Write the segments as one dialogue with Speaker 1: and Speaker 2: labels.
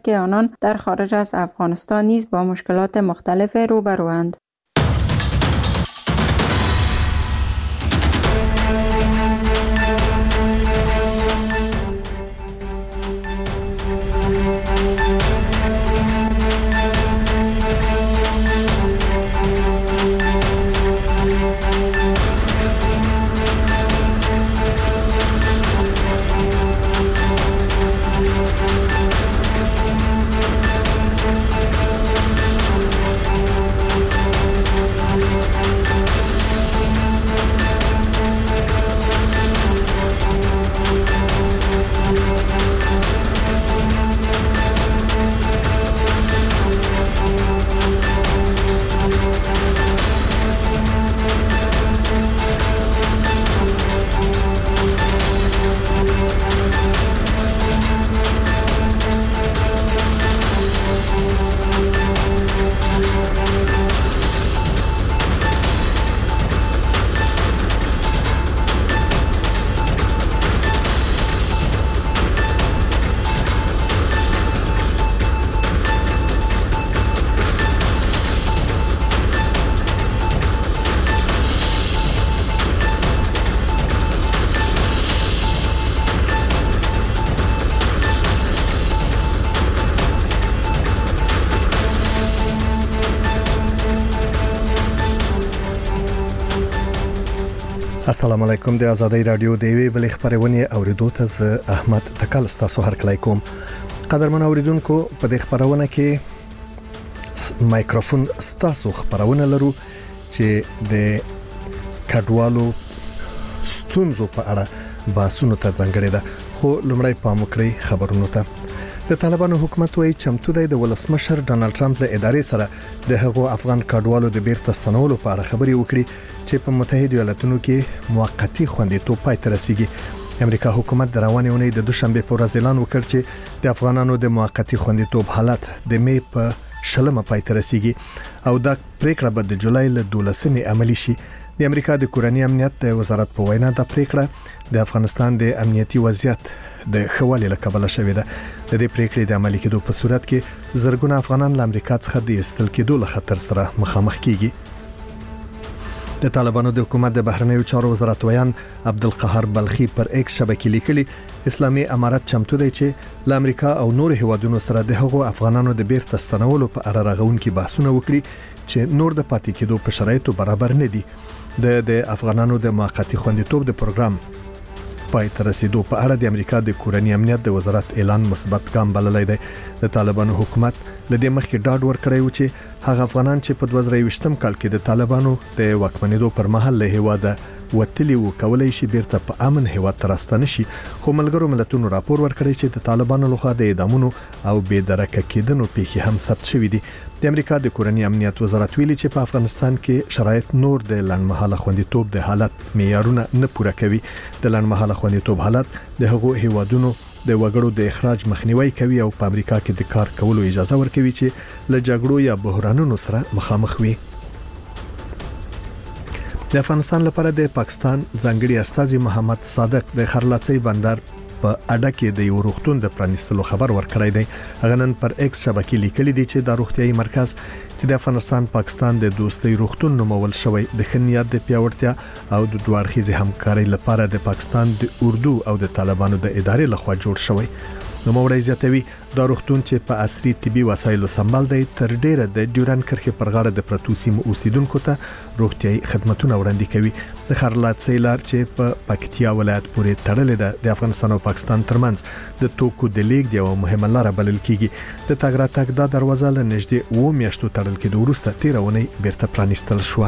Speaker 1: که آنان در خارج از افغانستان نیز با مشکلات مختلف روبروند.
Speaker 2: السلام علیکم. د آزادۍ رادیو د وی بل خبرونه اوریدو ته ز احمد تکل تاسو هر کله کوم. قدرمن اوریدونکو په دې خبرونه کې مایکروفون تاسو خبرونه لرو چې د کډوالو ستونزو په اړه باسونو ته ځانګړی ده. خو لومړی پام وکړئ خبرونو ته. د طالبانو حکومت وايي چمتو دی د ولسمشر ډانلډ ټرمپ له ادارې سره د هغو افغان کډوالو د بیرته ستنولو په اړه خبري وکړي چې په متحده ایالاتونو کې موقتی خوندیتوب پای ته رسیږي. امریکا حکومت د روانې اونۍ د دوشنبه په ورځ اعلان وکړ چې د افغانانو د موقتی خوندیتوب حالت د مې په شلمه پای ته رسیږي او دا پریکړه به د جولای له 12مې عملی شي. د امریکا د کورنۍ امنیت د وزارت په وینا د پریکړه د افغانستان د امنیتي وضعیت د خوالي له کبله شوې ده. د دې پریکړې د عملي کېدو په صورت کې زرګونه افغانان له امریکا څخه د استل کېدو له خطر سره مخامخ کیږي. د طالبانو د حکومت د بهرنیو چارو وزارت ویان عبدالقهار بلخی پر ایکس شبکې لیکلي اسلامي امارت چمتو دی چې له امریکا او نور هیوادونو سره د هغو افغانانو د بیرته ستنولو په اړه راغونکي بحثونه وکړي چې نور د پاتې کېدو په شرایطو برابر نه دي. د افغانانو د موقتی خوندیتوب د پروګرام پای ته رسیدو په اړه د امریکا د کورنۍ امنیت د وزارت اعلان مثبت ګام بللی دی. د طالبانو حکومت لدې مخکې ډاډ ورکړی و چې هغه افغانان چې په 2020م کال کې د طالبانو د واکمنېدو پر مهال له هیواده وتلی و کولای شي بیرته په امن هیواد ته راستنه شي. خو ملګرو ملتونو راپور ورکړی چې د طالبانو لخوا د اعدامونو او بې درکه کېدنو پیښې هم ثبت شوې دي. د امریکا د کورنۍ امنیت وزارت ویلي چې په افغانستان کې شرایط نور د لنډمهاله خوندیتوب د حالت معیارونه نه پوره کوي. د لنډمهاله خوندیتوب حالت د هغو هیوادونو د وګړو د اخراج مخنیوي کوي او په امریکا کې د کار کولو اجازه ورکوي چې له جګړو یا بحرانونو سره مخامخ وي. د افغانستان لپاره د پاکستان ځانګړي استازي محمد صادق د خرلاڅي بندر په اډه کې د یو روغتون د پرانیستلو خبر ورکړی دی. هغه نن پر ایکس شبکې لیکلي دي چې د روغتيایي مرکز چې د افغانستان پاکستان د دوستۍ روغتون نومول شوی د خنیات د پیاوړتیا او د دوه اړخیزې همکارۍ لپاره د پاکستان د اردو او د طالبانو د ادارې لخوا جوړ شوی. نوموړی زیاتوي دا روغتون چې په عصري طبي وسایلو سمبال دی تر ډیره د ډیورن کرښې پر غاړه د پرتو سیمو اوسیدونکو ته روغتيایي خدماتونه وړاندې کوي. د خرلاڅي لار چې په پکتیا ولایت پورې تړلې ده د افغانستان او پاکستان ترمنځ د توکو د لیږد یو مهمه لار بلل کیږي. د تګ راتګ دا دروازه له نږدې 2 میاشتو تړل کېدو وروسته 13 اونۍ بیرته پرانیستل شو.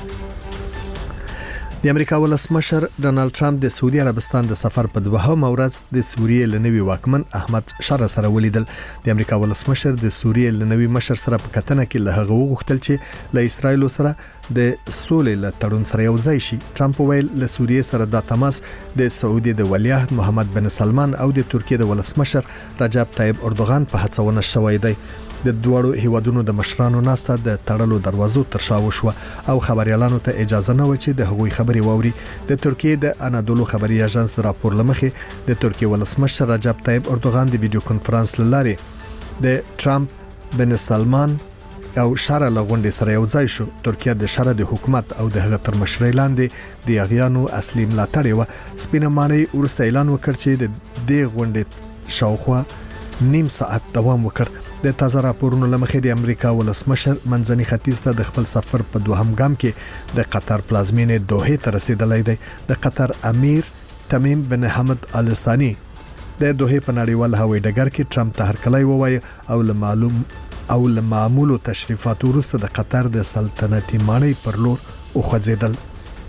Speaker 2: د امریکا ولسمشر ډانلډ ټرمپ د سعودي عربستان د سفر په 2مه ورځ د سوریې لنوي واکمن احمد شار سره ولیدل. د امریکا ولسمشر د سوریې لنوي مشر سره په کتنه کې له هغه وغوښتل چې له اسرایل سره د سولې له تړون سره یو ځای شي. ټرمپ ویل له سوریې سره د تماس د سعودي د ولیعهد محمد بن سلمان او د ترکیه د ولسمشر رجب طیب اردوغان په هڅونه شوی دی. د دوړو هیوادونو د مشرانو ناسته د تړلو دروازو تر شا وشو او خبريالانو ته اجازه نه و چې د هغوی خبري ووري. د ترکیه د انادولو خبري اژانس د راپور لمخې د ترکیه ولسمشر رجب طیب اردوغان د ویډیو کانفرنس لارې د ټرمپ بن سلمان او شارع لغونډې سره یو ځای شو. ترکیه د شارع د حکومت او د هغه تر مشرۍ لاندې د اغیانو اصلي ملاتړ و. سپینه مانی ورسته اعلان وکړ چې د دې غونډې شاوخوا نیم ساعت دوام وکړ. د تازه راپورونو لمخې د امریکا ولسمشر منځني ختیځ ته د خپل سفر په دوهم ګام کې د قطر پلازمینې دوحې ته رسیدلی دی. د قطر امیر تمیم بن حمد آل ثانی د دوحې په نړیوال هوایي ډګر کې ټرمپ ته هرکلی ووایي او له معمولو تشریفاتو وروسته د قطر د سلطنتي ماڼۍ پر لور وخوځېدل.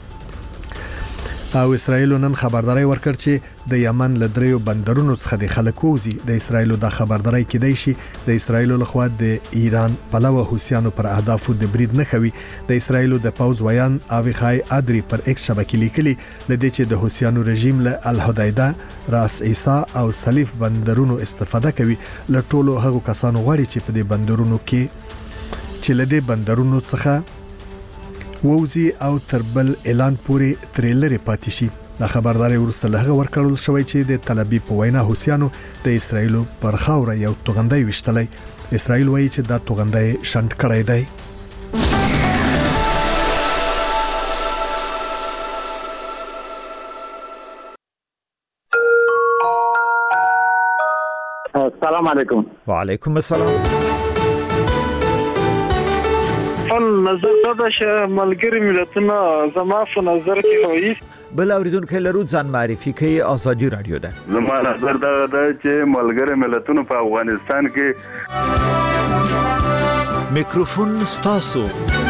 Speaker 2: او اسرائیل نن خبرداري ورکړ چې د یمن له دریو بندرونو څخه د خلکو وزي. د اسرائیل د خبرداري کې دی شي د اسرائیل لخوا د ایران پلوه حوثیانو پر اهدافو د برید نه کوي. د اسرائیل د پوز ویان اویخای ادري پر ایکس شبکې لیکلي لدې چې د حوثیانو رژیم له الهدایده راس عیسی او سلیف بندرونو استفاده کوي. له ټولو هغو کسانو غواړي چې په دې بندرونو کې چې لدې بندرونو څخه ووزي او تر بل اعلان پورې تریلر پاتې شي. د خبرداري ورسره له ورکړل شوی چې د طلبي په وینا حوثیانو د اسرائیل پر خاور یو توغندۍ وشتلې. اسرائیل وایي چې دا توغندۍ شنډ کړی دی.
Speaker 3: السلام علیکم.
Speaker 4: وعلیکم السلام.
Speaker 5: نظر دا چې ملګری ملتونه زما په نظر کې وایي
Speaker 4: بل اوریدونکو لرو ځان معرفي کوي. ازادي رادیو ده.
Speaker 3: زما نظر دا چې ملګری ملتونه په افغانستان کې
Speaker 4: میکروفون ستاسو.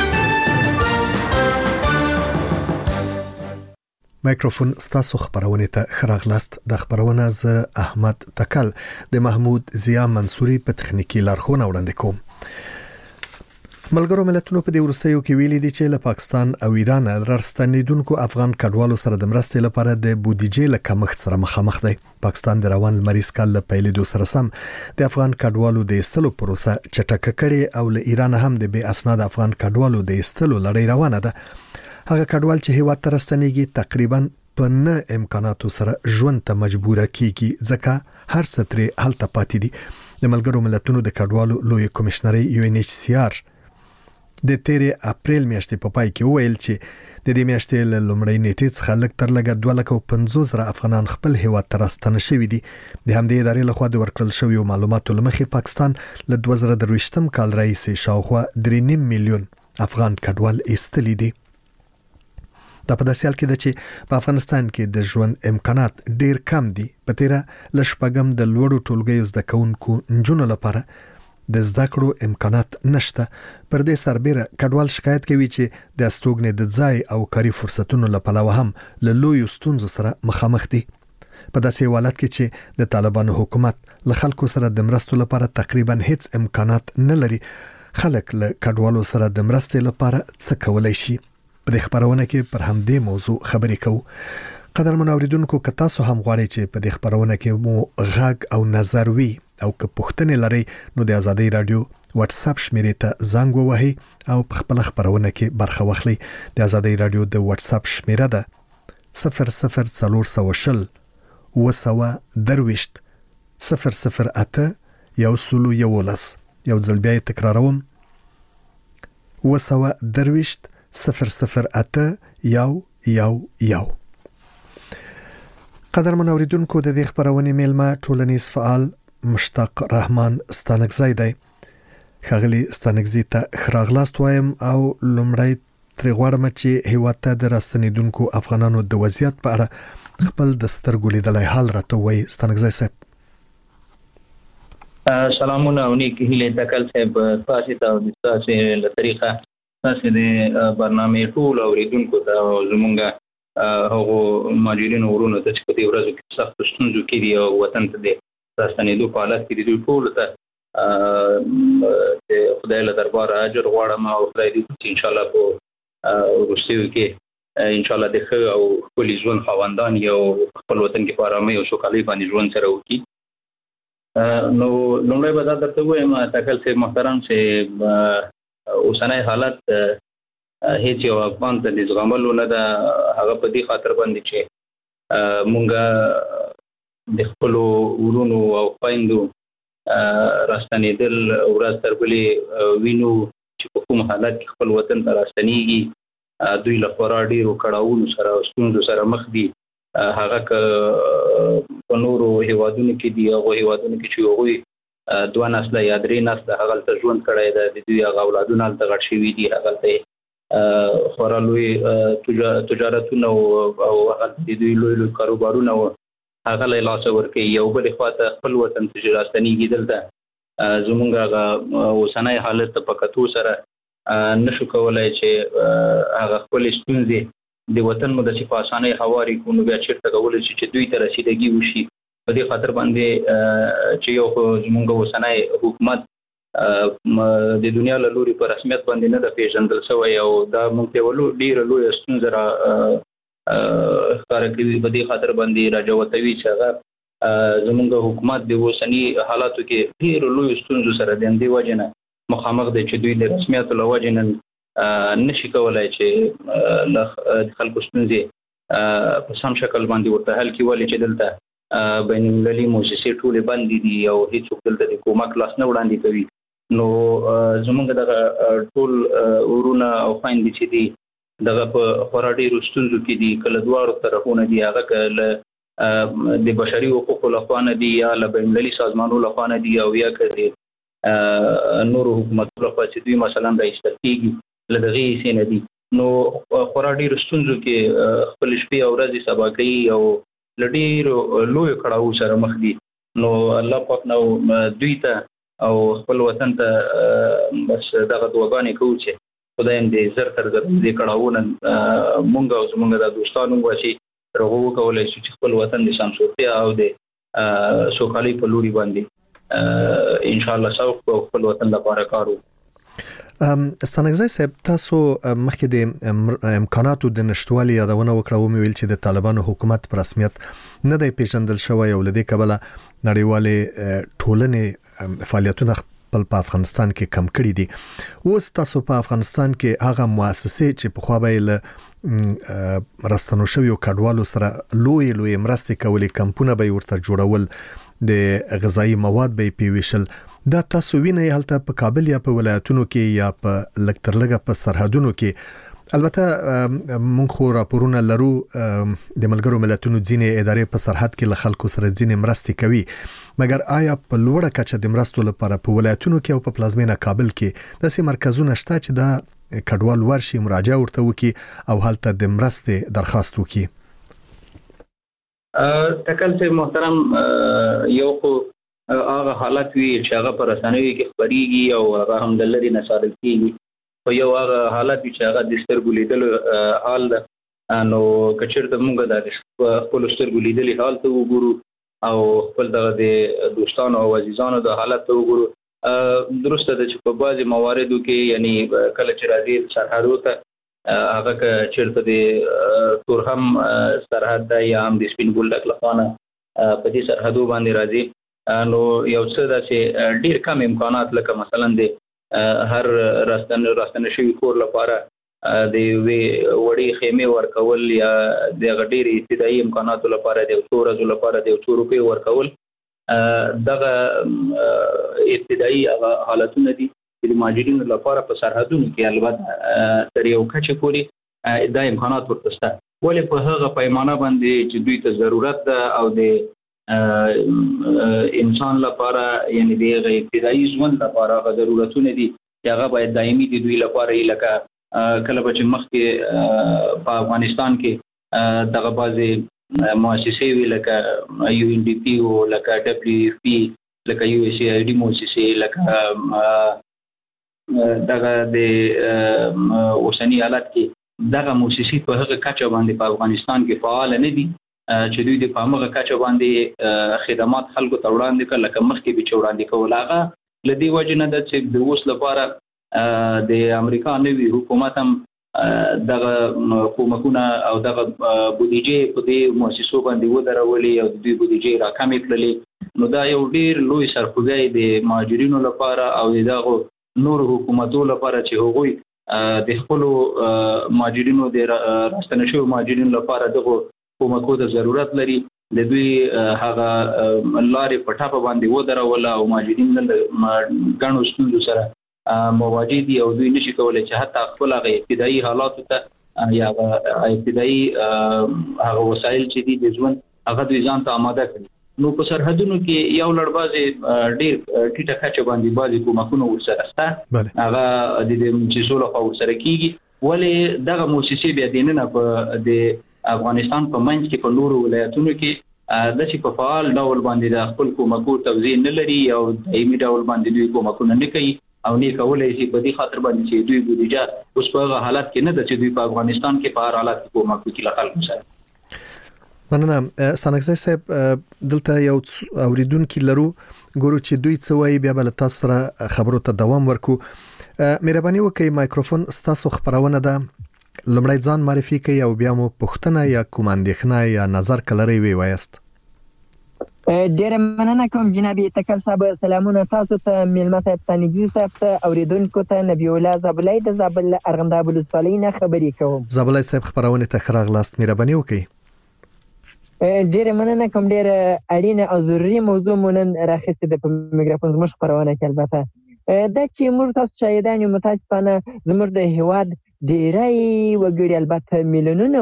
Speaker 2: میکروفون ستاسو خبرونه ته خراغلاست. د خبرونه ز احمد تکل د محمود ضیا منصوري په تخنیکی لارښوونه وړاندې کوم. ملګرو ملتونو په دې ورستیو کې ویلي دي چې له پاکستان او ایران راستنیدونکو افغان کډوالو سره د مرستې لپاره د بودیجې له کمښت سره مخامخ دی. پاکستان د روان لمریز کال له پیلېدو سره سم د افغان کډوالو د ایستلو پروسه چټکه کړې او له ایران هم د بې اسناد افغان کډوالو د ایستلو لړۍ روانه ده. هغه کډوال چې هیواد ته راستنیږي تقریبا په نه امکاناتو سره ژوند ته مجبور کیږي ځکه هر ستري حالت پاتې دي. د ملګرو ملتونو د کډوالو لوی کمشنري UNHCR د 13 اپریل میاشتې په پای کې ویل چې د دې میاشتې له لومړۍ نیټې څخه لږ تر لږه 250,000 افغانان خپل هیواد ته راستنه شوي دي. د همدې ادارې لخوا د ورکړل شویو معلوماتو لمخې پاکستان له 2023م کال راهیسې شاوخوا 3.5 میلیون افغان کډوال ایستلي دي. دا په داسې حال کې ده چې په افغانستان کې د ژوند امکانات ډیر کم دي. په تیره لشپږم د لوړو ټولګیو زده کوونکو نجونو لپاره د زده کړو امکانات نشته. پر دې سربېره کډوال شکایت کوي چې د استوګنې د ځای او کاري فرصتونو لپاره هم له لوی ستونزو سره مخامخ دي. په داسې حالت کې چې د طالبانو حکومت له خلکو سره د مرستو لپاره تقریبا هیڅ امکانات نه لري، خلک له کډوالو سره د مرستې لپاره څه کولای شي؟ په دې خبرونه کې پر همدې موضوع خبرې کوو. قدرمن اوریدونکو، که تاسو هم غواړئ چې په دې خبرونه کې مو غږ او نظر وي او که پوښتنې لرئ نو د آزادۍ رادیو واتس اپ شمیرې ته زنګ ووهئ او په خپل خبرونه کې برخه واخلئ. د آزادۍ رادیو د واتس اپ شمیره ده 00420 222 008 111. یو ځل بیا تکراروم 222 008 111. قدرمن اوریدونکو، د دې خبرونې میلمه ټولنیز فعال مشتاق رحمان ستانکزی دی. ښاغلي ستانکزی ته خراغلاست وایم او لومړی ترې غواړم چې هیواد ته د راستنیدونکو افغانانو د وضعیت په اړه خپل د سترګو لیدلی حال راته وایي. ستانکزی صاحب
Speaker 6: سلامونه او نیک هیله تکل صاحب، تاسو ته د تاسو له طریقه تاسو د برنامه ټول اوریدونکو ته زمونږ هغه ماجرین ورونو ته چې په دې ورځو کې سخت ستونزو کې دي او وطن ته د راستنېدو په حالت کې دي ټول ته د خدای له دربار اجر غواړم او خدای دې چې ان شاء الله په وروستیو کې ان شاء الله د ښه او خپل ژوند خواندان یو خپل وطن کې په آرامۍ او سوکالۍ باندې ژوند سره وکړي. نو لومړی به دا درته وایم تکل صاحب محترم چې اوسنی حالت هیڅ یو افغان ته د زغملو نه ده. هغه په دې خاطر باندې چې مونږ د خپل ورونو او خویندو راستنیدل ورځ تر بلې وینو چې په کوم حالت کې خپل وطن ته راستنیږي دوی له خورا ډیرو کړاوونو سره او ستونزو سره مخ دي هغه په نورو هیوادونو کې دي هغه هیوادونو کې چې هغوی دوه نسله یا درې نسله هغه ته ژوند کړی دی د دوی هغه اولادونه هلته غټ شوي دي هغه ته خورا لوی تجارتونه او هغه د دوی لوی کاروبارونه هغه له لاسه ورکوي یو بلې خوا ته خپل وطن ته چې راستنیږي دلته زمونږ هغه اوسنی حالت ته په کتو سره نشو کولای چې هغه خپل ستونزې د وطن مو د په اسانۍ هواري کو نو بیا چیرته کولای شي چې دوی ته رسیدګي وشي په دې خاطر باندې چې یو زمونږ اوسنی حکومت د دنیا له لوري په رسمیت باندې نه د پیژندل شوی او دا موږ ته ولو ډیر لوی ستونزه را ښکاره کوي په دې خاطر باندې راجوتوي چې هغه زمونږ حکومت د اوسنی حالاتو کې ډیر لوی ستونزو سره د دې وجه نه مخامخ دي چې دوی د رسمیت له وجه نه نشي کولای چې د خلکو ستونزې په سم شکل باندې ورته حل کړي ولې چې دلته بین المللي موسسې ټولې بندې دي او هیڅوک دلته د کومک لاس نه وړاندې کوي نو زمونږ دغه ټول ورونه او خویندې چې دي دغه په خورا ډېرو ستونزو کې دي کله دواړو طرفونه دي هغه که د بشري حقوقو لخوا نه دي یا له بین المللي سازمانونو لخوا نه دي او یا که نورو حکومتونو لخوا چې دوی مثلا راایستل کېږي له دغې حصې نه دي نو خورا ډېرو ستونزو کې خپل شپې او ورځې سبا کوي او له ډېرو لویو کړاوو سره مخ دي نو الله پاک نو دوی ته او خپل وطن ته بس دغه دعاګانې کوو چې خدای دې زر تر زر دې کړاوونه مونږ او زمونږ د دوستانو وشي هغه وکولای شي چې خپل وطن د سمسورتیا او د سوکالۍ په لوري باندې ان شاء الله سوف خپل وطن لپاره کارو.
Speaker 2: ستانګزی صاحب تاسو مخکې د امکاناتو د نشټوالي یادونه وکړه او ویل چې د طالبانو حکومت په رسمیت نه دی پیژندل شوی او لدې کبله نړیوالې ټولنې فعالیتونه په افغانستان کې کم کړي دي اوس تاسو په افغانستان کې هغه مؤسسې چې په خوا به له راستنو شویو کډوالو سره لوی مرستې کولې کمپونه به ورته جوړول د غذایی مواد به پیوشل دا تاسو وینئ هلته په کابل یا په ولایتونو کې یا په لکترلګه په سرحدونو کې البته مونږ خو راپورونه لرو د ملګرو ملتونو ځینې ادارې په سرحد کې له خلکو سره ځینې مرستې کوي مګر آیا په لوړه کچه د مرستو لپاره په ولایتونو کې او په پلازمینه کابل کې داسې مرکزونه شته چې دا کډوال ورشي مراجعه ورته وکړي او هلته د مرستې درخواست وکړي
Speaker 6: تکل سے محترم یو خو هغه حالت وی چې هغه پر رسنیو کې خبريږي او هغه هم د لری نصادل کیږي او یو هغه حالت چې هغه د سترګو لیدل حال نو کچېرته موږ د خپل سترګو لیدل حال ته وګورو او خپل د دوستانو او عزیزانو د حالت ته وګورو درسته ده چې په بعضي مواردو کې یعنی کله چې راځي سرحدو ته هغه چیرته د تورهم سرحد یا هم د سپین ګلډک لخوانه په دې سرحدو باندې راځي نو یو څه د چې ډیر کم امکانات لکه مثلا د هر راستنه شوی کور لپاره د وړي خیمه ورکول یا د ډیر ابتدایي امکاناتو لپاره د څورزو لپاره د 2 روپے ورکول دغه ابتدایي حالتونه دي د ماجرینو لپاره په سرحدونو کې البته تر یو کچه پورې دا امکانات ورته شته ولې په هغه پیمانه باندې چې دوی ته ضرورت ده او د انسان لپاره یعنی د ابتدایي ژوند لپاره هغه ضرورتونه دي چې هغه باید دایمي دي دوی لپاره لکه کله چې مخکې په افغانستان کې دغه بعضې مؤسسې وي لکه UNDP او لکه WFP لکه USAID مؤسسې لکه دغه د اوسنی حالت کې دغه موسسې په هغه کچه باندې په افغانستان کې فعال نه دي چې دوی د پامغه کچه باندې خدمات خلکو ته وړاندې کړل لکه مخکې به وړاندې کول هغه لدی وجه نه د چې د اوس لپاره د امریکا نوي حکومت هم دغه کومکونه او دغه بودیجه په دې مؤسسو باندې ودرولې او د دوی بودیجه راکمې کړلې نو دا یو ډیر لوی سرخوږی د مهاجرینو لپاره او دغه نور حکومتو لپاره چې هغوی د خپل مهاجرینو د راستنه شویو مهاجرینو لپاره دغه کومکو د ضرورت لري د دوی هغه لارې په ټاپه باندې ودرول او ماجرین ګڼو ستونزو سره مواجه دي او دوی نشي کولای چې حتی خپل هغه ابتدایي حالاتو ته یا ابتدایي هغه وسایل چې دي د ژوند هغه دوی ځان ته آماده کړي. نو په سرحدونو کې یو لړ بازي ډېر ټیټه کچه باندې بازي کومکونه ورسره شته هغه د مؤسسو له خوا سره کیږي، ولې دغه مؤسسې بیا دینه په د افغانستان په منځ کې په نورو ولایتونو کې د چې په فعال ډول باندې د خپل کومکو توزیع نه لري او دایمي ډول باندې دوی کومکونه نه کوي او نه کولای شي په دې خاطر باندې چې دوی بودیجه اوس په حالت کې نه ده چې دوی په افغانستان کې په هر حالت کې کومک وکړي خلکو سره.
Speaker 2: مننه ستانکزی صاحب، دلته یو اوریدونکو لرو ګورو چې دوی څه وایي، بیا بل تاسو سره خبرو ته دوام ورکو. مهرباني وکړئ مایکروفون ستاسو خبرونه ده، لمړی ځان معرفي کړئ او بیا مو پوښتنه یا کوم اندېښنه یا نظر کلري وی وایست.
Speaker 7: ډېر مننه کوم جناب تکل صاحب. سلامونه تاسو ته، میلمه صاحب ستانګزی صاحب ته، اوریدونکو ته. نبی الله زابلای د زابل ارغنداب ولسوالۍ نه خبرې کوم. زابلای
Speaker 2: صاحب خبرونه ته خراغلاست، مهرباني وکړئ.
Speaker 7: ډېر مننه کوم، ډېر اړینه او ضروري موضوع مونږ راخسته د میکروفون زموږ خبرونه کې. البته دا چې موږ تاسو شاهدان یو متاسفانه زموږ د هیواد ډېری وګړي، البته میلیونونه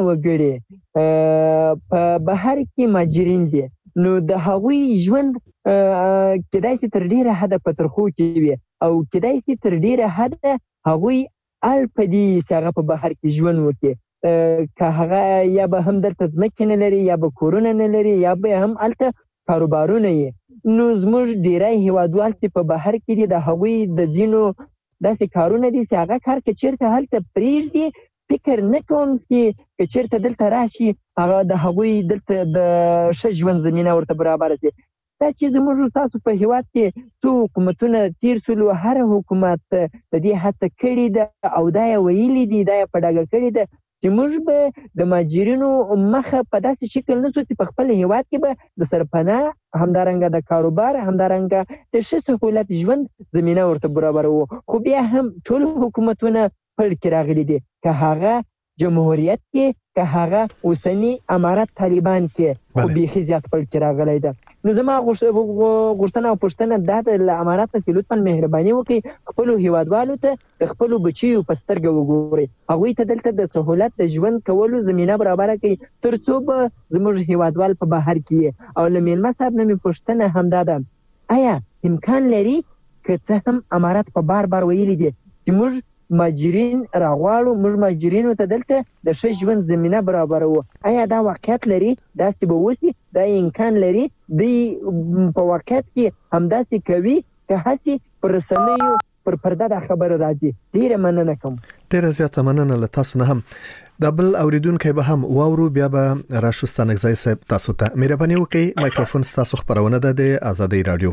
Speaker 7: وګړي په بهر کې ماجرین دي، نو د هغوی ژوند کېدای شي تر ډېره حده په ترخو کې وي او کېدای شي تر ډېره حده هغوی الپه دي چې هغه په بهر کې ژوند وکړي، که هغه یا به هم دلته ځمکې نه لري یا به کورونه نه لري یا به هم هلته کاروبارونه یې. نو زموږ ډېری هیوادوال چې په بهر کې دي، د هغوی د ځینو داسې کارونه دي چې هغه کار که چېرته هلته پرېږدي، فکر نه کوم چې که چېرته دلته راشي هغه د هغوی دلته د ښه ژوند زمینه ورته برابره شي. دا چې زموږ تاسو په هیواد کې څو حکومتونه تیر سولو، هر حکومت د دې هڅه کړې ده او دا یې ویلي دي، دا یې په ډاګه کړې ده چې موږ به د ماجرینو مخه په داسې شکل نه سو چې په خپل هیواد کې به د سرپناه، همدارنګه د کاروبار، همدارنګه د ښه سهولت ژوند زمینه ورته برابره وو. خو بیا هم ټول حکومتونه پړ کې راغلي دي، که هغه جمهوریت کې، که هغه اوسنی امارت طالبان کې، خو بیخي زیات پړ کې راغلی ده. نو زما غوښتنه او پوښتنه دا ده له امارت څخه لطفا مهرباني وکړئ خپلو هیوادوالو ته د خپلو بچیو په سترګه وګورئ، هغوی ته دلته د سهولت د ژوند کولو زمینه برابره کړئ تر څو به زموږ هیوادوال په بهر کې. او له میلمه صاحب نه مې پوښتنه همدا ده، آیا امکان لري که څه هم امارت په بار بار ویلي دي چې موږ ماجرین راغواړو، موږ ماجرینو ته دلته د ښه ژوند زمینه برابروو، آیا دا واقعیت لري؟ داسې به وشي؟ دا امکان لري؟ دوی په واقعیت کې همداسې کوي که هسې پر رسنیو پر پرده دا خبره راځي؟ ډېره مننه کوم.
Speaker 2: ډېره زیاته مننه له تاسو نه هم. دا بل اوریدونکی به هم واورو، بیا به راشو ستانکزی صاحب تاسو ته. مهرباني وکړئ مایکروفون ستاسو خبرونه ده د آزادۍ رادیو.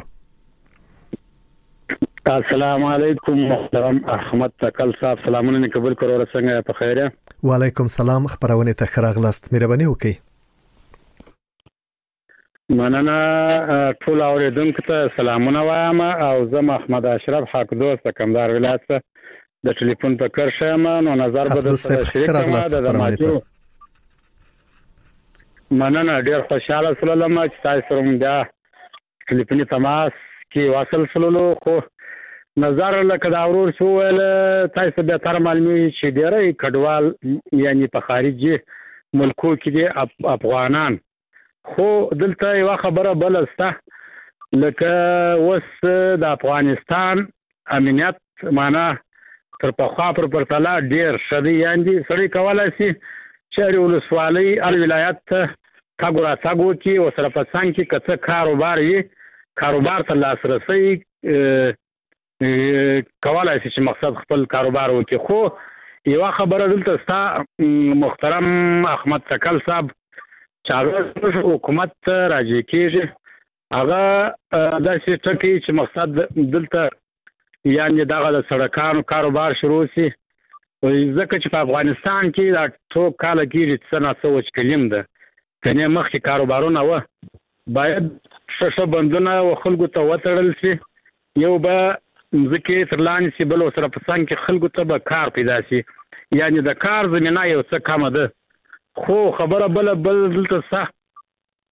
Speaker 8: السلام علیکم محترم احمد تکل صاحب، سلامونه قبول کړو، څنګه په خیر؟
Speaker 2: وعلیکم سلام، خبرونه ته خراغلاست، مهرباني وکړئ.
Speaker 8: مننه ټول اوریدونکو ته سلامونه وایم او زه محمد اشرف حق دوست کمدار ولایت د ټلیفون په کار شم. نو نظر به د سره مننه ډیر خوشاله سلام چې تاسو سره د ټلیفوني تماس کې واصل سلولو. خو نظر لکه دا ورور شو ول تاسو به تر معلومي چې ډیره کډوال یعنی په خارجي ملکو کې دي افغانان، خو دلته یو خبره بل استه لکه وس د افغانستان امنیت معنا تر په خوا پر پرتله ډیر شدي، یعنی سړی کولای شي چې ولسوالۍ ال ولایت کاګورا تاګو کې وسره په څنګه کې کڅ کاروبار ته لاسرسي کولای شي چې مقصد خپل کاروبار وکړي. خو یو خبره دلته ستا محترم احمد تکل صاحب چې هغه حکومت راځي کېږي هغه داسې ټکی چې مقصد دلته یعنی دغه د سړکانو کاروبار شروع شي، ځکه چې په افغانستان کې دا ټول کال کېږي چې څه څه وچکلیم ده، کنه مخکې کاروبارونه و باید ښه بندونه و خلکو ته وتړل شي، یو به ځکه تر لاندې شي، بل سره په څنګ کې خلکو ته به کار پیدا شي، یعنی د کار زمینه یو څه کمه ده. خو خبره بل دلته صح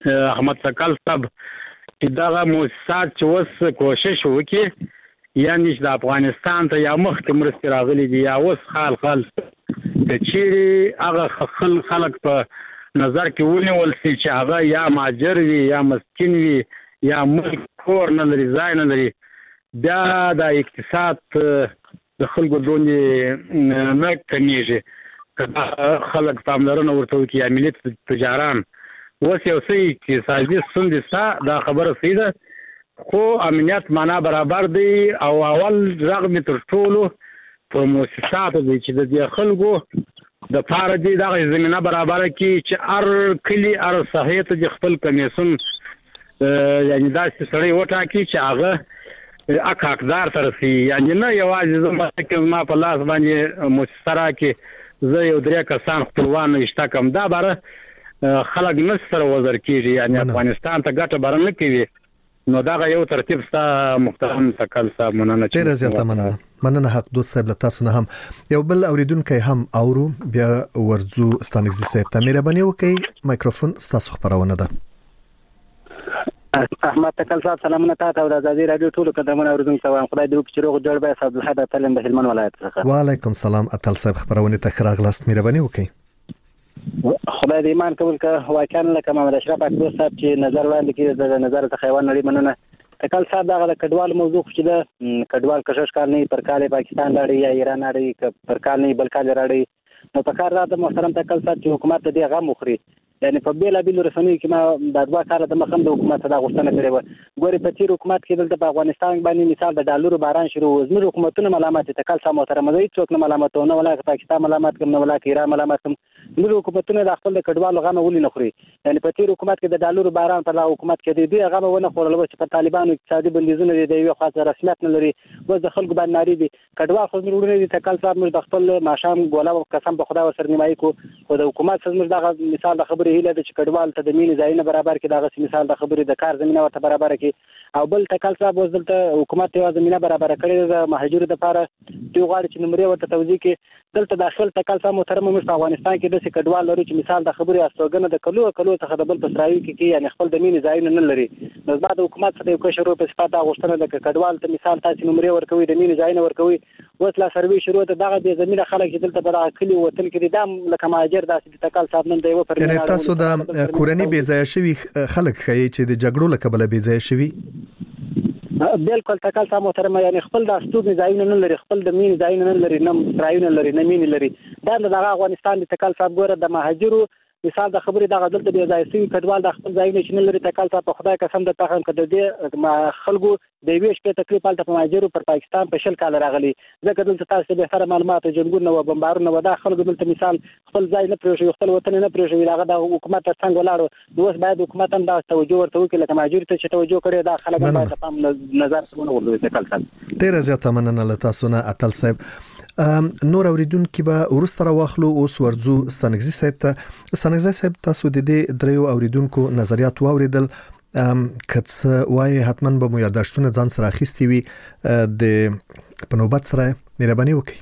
Speaker 8: احمد تکل صاحب چې دا موسسات چې اوس کوشش وکړي یعنی چې د افغانستان ته یا مخکې مرستې راغلي دي یا اوس خال که چیرې هغه خلک په نظر کې ونیول سي چې هغه یا مهاجر وي یا مسکین وي یا ملک کور نه لري ځای نه لري بیا د اقتصاد د خلکو دونې نه کمیږي که خلک پاملرنه ورته وکړي یا ملي تجاران اوس یو څه اقتصادي ستونزې شته دا خبره صحیح ده خو امنیت معنا برابر دی او اول غږ مې تر ټولو په موسساتو دی چې د دې خلکو د پاره دی دغه زمینه برابره کړي چې هر کلي هر ساحې ته د خپل کمیسیون یعنی داسې سړی وټاکي چې هغه حقدار ته رسي یعنی نه یوازې ما په لاس باندې موسسه راکړي زه یو 3 کسان خپلوان اشته کم دا باره خلک نه سره وزر کېږي یعنی افغانستان ته ګټه باره نه کوي نو دا یو ترتیب ستا محترم تکل صاحب مننه
Speaker 2: ډیره زیاته مننه حق دوست صاحب له تاسو نه هم یو بل اوریدونکو هم اورو بیا ورځو ستانګزي صاحب ته مهرباني وکړئ مایکروفون ستاسو خبرونه ده
Speaker 9: احمد تکل صاحب سلامونه تاسو د ازادي رادیو ټولو قدمونه اوریدونکو ته خدای دې وکړي روغ جوړ به صاحب الحد تعلیم د هلمند ولایت څخه
Speaker 2: وعلیکم السلام اتل صاحب خبرونه ته راغلاست مهرباني وکړئ
Speaker 9: خدای دې ایمان قبول کړه واقعا لکه محمد اشرف اکبر صاحب چې نظر وړاندې کړی د نظر څخه یو نړۍ مننه تکل صاحب دا د کډوال موضوع چې د کډوال کشش کار نه پر کال پاکستان لړۍ یا ایران لړۍ پر کال نه بل کال لړۍ نو په کار راته محترم تکل صاحب چې حکومت دې غم مخري یعنی په بیل رسنیو کې ما د 2 کال د مخم د حکومت دا غوښتنه کړې و ګوري په تیر حکومت کې دلته په افغانستان باندې مثال د ډالرو باران شروع زموږ حکومتونه ملامت تکل صاحب محترم زوی څوک نه ملامتونه ولا پاکستان ملامت کوم نه ولا ایران ملامت کوم موږ حکومتونه د خپل کډوالو غم ولې نه خوري یعنی په تیر حکومت کې د ډالرو باران په حکومت کې دی غم ونه خورل چې په طالبانو اقتصادي بندیزونه دی یو خاصه رسمیت نه لري و د خلکو باندې ناری دي کډوال خو موږ ورونه دي تکل صاحب موږ د خپل ماشام ګولا قسم په خدا ورسره نیمای کو خو د حکومت څخه موږ دا مثال د خبرې هیله د چې کډوال ته د مینې ځایونه برابر کړي دا مثال د خبرې د کار زمينه ورته برابر کړي او بل تکل صاحب وزلته حکومت یو زمينه برابر کړي د مهاجرو لپاره دوی غواړي چې نمبر ورته توضیح کړي دلته داخل تکل صاحب محترم موږ په افغانستان کې د کډوال لري چې مثال د خبرې استوګنه د کلو څخه د بل پسراوي کې یعنی خپل د مینې ځایونه نه لري نو بعد حکومت څخه یو کشرو په صفات دا غوښتنه د کډوال ته مثال تاسو نمبر ورکوي د مینې ځایونه ورکوي وسلا سروي شروع ته دغه د زمينه خلک چې دلته برا کلی وطن کې د لکه مهاجر داسې تکل صاحب نن دی و پر
Speaker 2: یعنی تاسو د کورنۍ بې ځای شوی خلک خي چې د جګړو لکه بل بې ځای شوی
Speaker 9: بالکل تکل صاحب محترم یعنی خپل د استوګ ځایونه نه لري خپل د مین ځایونه نه لري نه ځایونه لري نه مین لري دا د افغانستان د تکل صاحب ګوره د مهاجرو مثال د خبرې د غزل ته بیا ځای کډوال د خپل ځایونه چې نه لري تکل صاحب په خدای قسم د تخم کړه د خلکو د ویش په تکلیف حالت په مهاجرو پر پاکستان په شل کال راغلي ځکه دلته تاسو به سره معلومات جنګونه و بمبارونه و دا خلکو دلته مثال خپل ځای نه پروژه خپل وطن نه پروژه هغه د حکومت څنګه ولاړو نو اوس باید حکومت هم دا توجه ورته وکړي لکه مهاجر ته چې توجه کړي دا خلک باید په نظر څنګه ورته تکل صاحب
Speaker 2: ډیر زیاته مننه له تاسو نه اتل صاحب نور اوریدونکو به ورستره واخلو اوس ورځو ستانګزي صاحب تاسو د دې دریو اوریدونکو نظریات واوریدل کڅ وای حتمان به مو یاداشتونه ځان سره اخیستي وي د پنوبت سره مهرباني وکړئ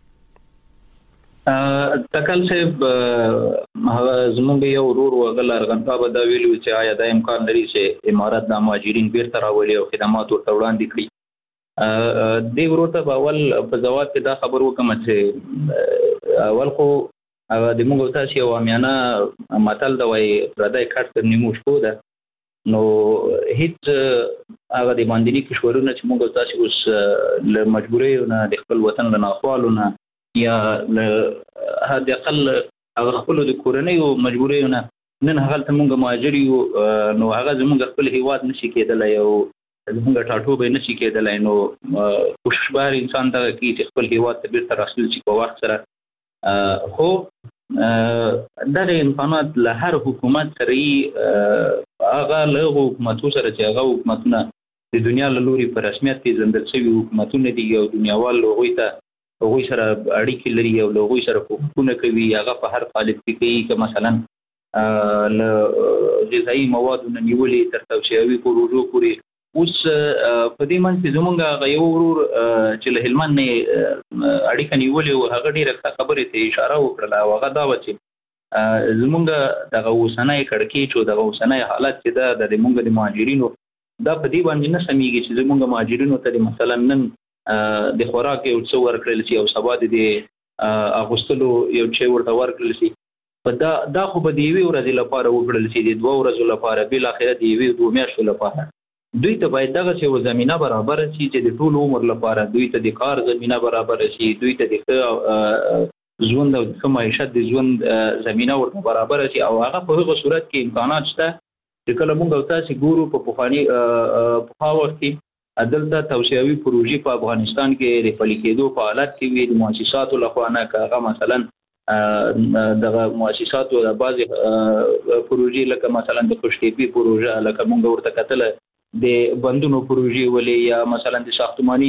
Speaker 6: تکل صاحب زموږ یو ورور وغل ارغنفا به دا ویلو چې آیا د امکان لري چې امارات د مهاجرین بیرته راولي او خدمات ورته وړاندې کړي دی ورته په اول په جواب کې دا خبر وکم چې اول خو د موږ تاسو یو امیانه متل دا وای پردای کټ نیمو شو ده نو هیڅ هغه د باندې کشورونه چې موږ تاسو اوس له مجبورۍ نه د خپل وطن له ناخوالونه یا له د اقل هغه خپل د کورنۍ او مجبورۍ نه نن هغه ته موږ مهاجر یو نو هغه زموږ خپل هیواد نشي کېدلای او زموږ ټاټو به نشي کېدلای نو کوشش بار انسان ته کوي چې خپل هیواد ته بیرته راسل شي په وخت سره خو دا امکانات له هر حکومت سره هغه له حکومتو سره چې هغه حکومتونه د دنیا له لوري په رسمیت پیژندل شوي حکومتونه دي او دنیاوال هغوی سره اړیکې لري او له هغوی سره حقوقونه کوي هغه په هر قالب کې کوي که مثلا له غذایي موادو نه نیولې تر توشیوي پروژو پورې اوس په دې منځ کې زمونږ یو ورور چې له هلمند نه اړیکه نیولې او هغه ډېره خبرې ته اشاره وکړه او هغه دا و چې زمونږ دغه اوسنۍ کړکېچ او دغه اوسنۍ حالت چې د زمونږ د مهاجرینو دا په دې باندې نه سمېږي چې زمونږ مهاجرینو ته مثلا نن د خوراک یو څه ورکړل شي او سبا د اغوستلو یو څه ورته ورکړل شي په دا خو به د یوې ورځې لپاره وکړل شي د 2 ورځو لپاره بل اخره د یوې 2 میاشتو لپاره دوی ته باید دغه څه زمينه برابر شي چې د ټول عمر لپاره دوی ته د کار زمينه برابر شي دوی ته د ژوند او معیشت د ژوند زمينه ورته برابر شي او هغه په هغه صورت کې امکانات شته چې کله موږ تاسو ګورو په پخوانی په وخت کې عدالت توسعوي پروژې په افغانستان کې د پلي کېدو په حالت کې وي د مؤسساتو لخوا نه کاغه مثلا دغه مؤسساتو د بعضي پروژې لکه مثلا د خوشتيپي پروژه لکه موږ ورته کتل د بندونو پروژې ولې یا مثلا د ساختماني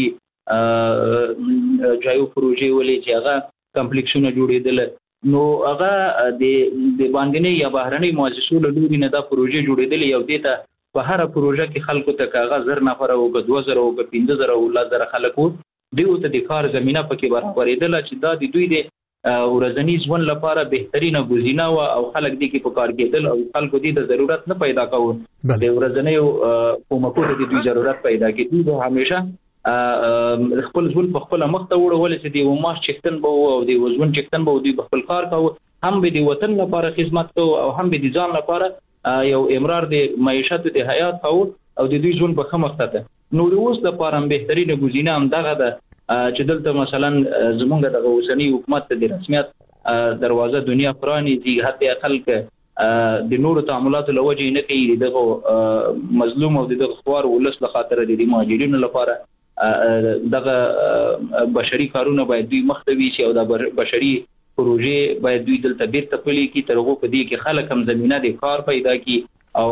Speaker 6: جایو پروژې ولې چې هغه کمپلیکسونه جوړېدل نو هغه د باندې یا بهرنۍ مؤسسو له لوري نه دا پروژې جوړېدل یو د ته په هر پروژه کې خلکو ته کاغذ زر نفر او 2000 او 15000 او 1000 خلکو دیو ته د کار زمينه پکې برابرېدل چې دا د دوی د ورځنی ژوند لپاره بهترینه گزینه او خلک دې کې په کار کېدل او خلکو دې د ضرورت نه پیدا کوو د ورځنی کومکو د دوی ضرورت پیدا کېدل نو همیشه خپل ژوند په خپل مخ ته وړول چې دی وماش چکتن به او دی ژوند چکتن به دی خپل کار کوو هم به د وطن لپاره خدمت کوو او هم به د ځان لپاره یو امرار د معیشت د حیات کوو او د دوی ژوند په خمخ ته نو د اوس لپاره بهترینه گزینه هم دغه ده چې دلته مثلا زمونږ د اوسنی حکومت د رسمیت دروازه دنیا پرانیزي حتی خلک د نورو تعاملاتو لوجه نه کوي دغه مظلوم او دغه خوار ولس له خاطر د مهاجرینو لپاره دغه بشري کارونه باید دوی مختوي شي او د بشري پروژې باید دوی دلته بیرته پلي کی ترغه په دې کې خلک هم زمينه د کار پیدا کی او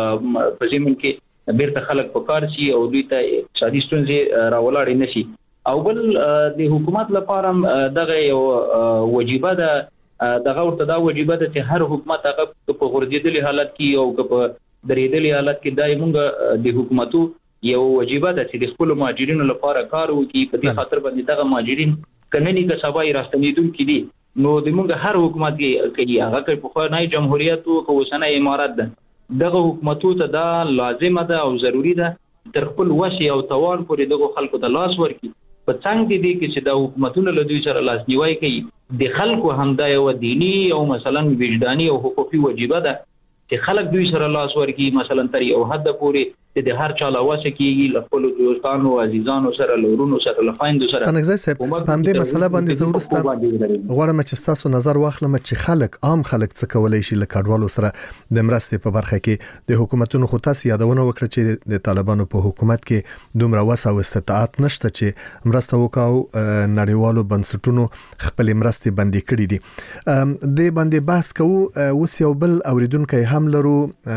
Speaker 6: په زمين کې بیرته خلک په کار شي او دوی ته اقتصادي ستونزې راولاړ نه شي او بل د حکومت لپاره دغه یو واجبہ ده دغه ورته دا واجبہ ده چې هر حکومت هغه په غورځېدلي حالت کې او په درېدلي حالت کې دای مونږ د حکومتو یو واجبہ ده چې د خپل مهاجرینو لپاره کار وکړي په دې خاطر باندې دغه مهاجرین کننی که سبا راستنیدونکي دي نو د مونږ هر حکومت کې هغه په خو نه جمهوریت او اوسنۍ امارات ده دغه حکومتو ته دا لازمه ده او ضروری ده تر خپل وسع او توان پورې دغه خلکو ته لاس ورکړي په څنګه دي چې د حکومتونو له دوی سره لاس نیوي کوي د خلکو همدا یو دینی او مثلا وجداني او حقوقي واجبہ ده چې خلک دوی سره لاس ورکړي مثلا تر یو حد پورې د هر چا لاوسه کیږي خپل دوستانو او عزیزانو سره لورونو سره لفایندو سره
Speaker 2: ستنګزای صاحب هم دې مسله باندې زورسته غواړم چې تاسو نظر واخلم چې خلک عام خلک څه کولای شي لکه کډوالو سره د مرستې په برخه کې د حکومتونو خو تاسو یادونه وکړه چې د طالبانو په حکومت کې دومره وسه او استطاعت نشته چې مرسته وکاو نړیوالو بنسټونو خپل مرستې بندي کړې دي د باندې بحث کوو اوس یو بل اوریدونکو هم لرو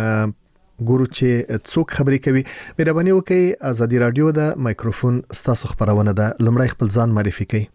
Speaker 2: ګورو چې څوک خبرې کوي مهرباني وکړئ ازادي رادیو د مایکروفون ستاسو خبرونه ده لمړی خپل ځان معرفي کړئ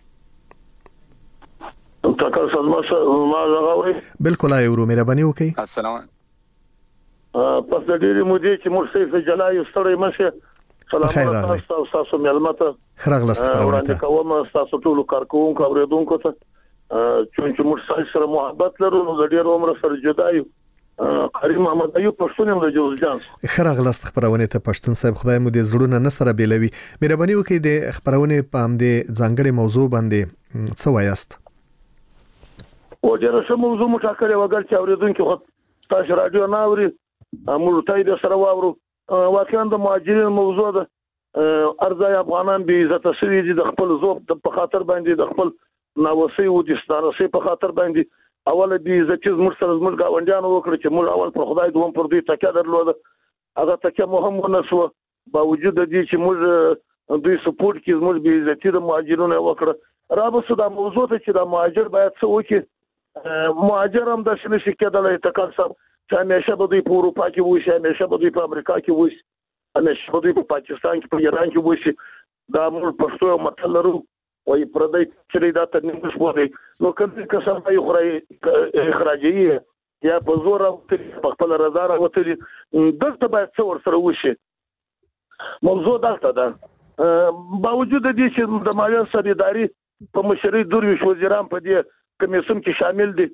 Speaker 10: تاسو سلام ما زغوي
Speaker 2: بالکل ایورو مهرباني وکړئ
Speaker 10: السلام پس د ډیرې مودې چې مرسي په جلای ستړي مشه سلام تاسو ملمته
Speaker 2: خرغلست پرونه
Speaker 10: کوم تاسو ټول کارکونکو اوریدونکو ته چې مرسي سره محبت لرو نو د ډیر عمر سره جدایو کریم محمد ایوب پښتون هم د جوزجان
Speaker 2: خرغلست خبرونه ته پښتون صاحب خدای مو دې زړونه نه سره بیلوي مهرباني وکړئ د خبرونه په هم دې ځانګړي موضوع باندې څه وایاست
Speaker 10: او جره شمو موضوع مټاکلې وګر چې اوریدونکو تاسو رادیو نه اوري موږ ته دې سره واورو واقعا د مهاجرین موضوع ده ارزای افغانان به عزت سوي دي د خپل ذوق په خاطر باندې د خپل ناوسي او د ستانسي په خاطر باندې اول دې زکه مرسل زموږ گاونډیانو وکړي چې موږ اول پر خدای دوم پر دې تکه درلوده هغه تکه مهم ونسو باوجود دې چې موږ دوی سپورټ کې زموږ به عزت د مهاجرونو وکړه را به صدا موضوع ته چې د مهاجر باید څه وکړي مهاجر هم د شنه شکایت تکل سم چې همیشه به دوی په اروپا کې وي همیشه به دوی په امریکا کې وي همیشه به دوی په پاکستان کې په ایران کې وي دا موږ پښتو متل لرو وای پردای چې دا ته نیمه شپه نو کله کسان به خوري اخراجي یا په زور او په خپل رضا راوتلي دلته باید څو ور سره وشي موضوع دلته ده باوجود دې چې د مالیات سرداري په مشرۍ درویش وزیران په دې کمیسیون کې شامل دي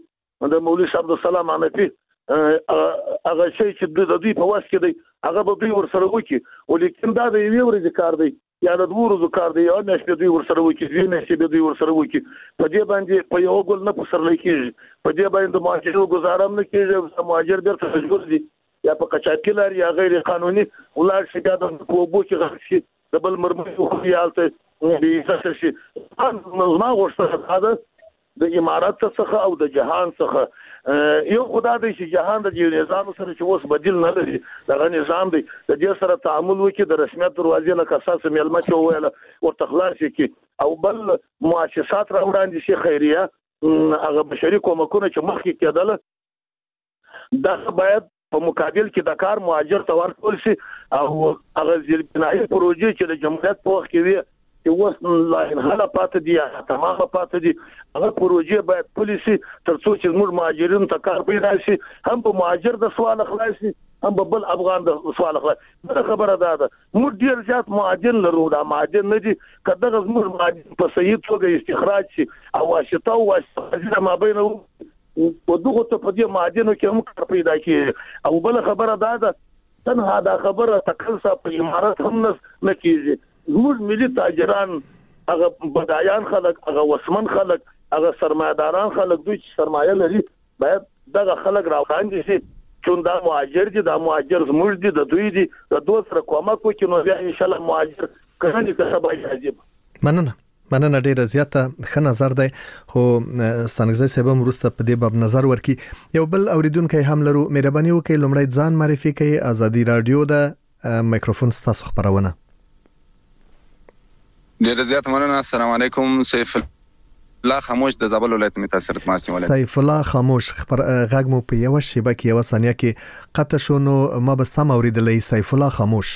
Speaker 10: د مولوي صاحب د سلام حنفي هغه شی چې د دوی په واس کې دی هغه به دوی ورسره وکړي ولیکن دا د یوې ورځې کار دی یا د 2 ورځو کار دی یا میاشتې دوی ورسره وکړي 2 میاشتې دوی ورسره وکړي په دې باندې په یو ګل نه پسرلی کېږي په دې باندې د مهاجرو گزاره هم نه کېږي مهاجر بیرته مجبور دي یا په قاچاقي لارې یا غیر قانوني ولاړ شي بیا د اوبو کې غرق شي د بل مرمۍ خوري هلته بیسه شي زما غوښتنه دا د امارات څخه او د جهان څخه یو خدای دی چې جهان د یو نظام سره چې اوس بدیل نه لري دغه نظام دی د دې سره تعامل وکړي د رسمیت دروازې له اساس ملمه چې ویل ورته خلاص کړي او بل مؤسسات راوړاندې شي خیریه هغه بشري کومکونه چې مخکې کېدل دا باید په مقابل کې د کار مهاجر ته ورکول شي او هغه زیربنایي پروژې چې د جمهوریت په وخت کې وي چې اوس لا انحاله پاتې دي یا تمامه پاتې دي هغه پروژې باید پولیسي تر څو چې موږ مهاجرینو ته کار پیدا شي هم په مهاجر د سوال خلاص شي هم په بل افغان د سوال خلاص دا خبره ده موږ ډیر زیات مهاجر لرو دا مهاجر نه دي کله موږ مهاجر په صحیح توګه استخراج شي او واسطه او واسطه ما بینه په دغه ته په دې مهاجرینو کې هم کار پیدا کیږي او بل خبره ده تنها دا خبره تکلسه په امارات هم نه کیږي زموږ ملي تاجران هغه بدایان خلک هغه وسمن خلک هغه سرمایداران خلک دوی چې سرمایه لري باید دغه خلک راوړاندې شي چې دا مهاجر دي دا مهاجر زموږ دي د دوی دي د دوی سره کومک وکړي نو بیا ان شاء الله مهاجر کله کسبه عجیب
Speaker 2: مننه ډیره زیاته ښه نظر دی خو ستانګزی صاحب هم وروسته په دې باب نظر ورکړي یو بل اوریدونکو هم لرو مهرباني وکړئ لومړی ځان معرفي کړئ ازادي رادیو د مایکروفون ستاسو خبرونه
Speaker 11: ډیره زیات مننه السلام علیکم سیف الله خاموش د زابل ولایت متاثر تماس ولایت
Speaker 2: سیف الله خاموش غږ مو په یو شیبه کې یو ثانیه کې قطع شو نو ما به سم اوریدلې سیف الله خاموش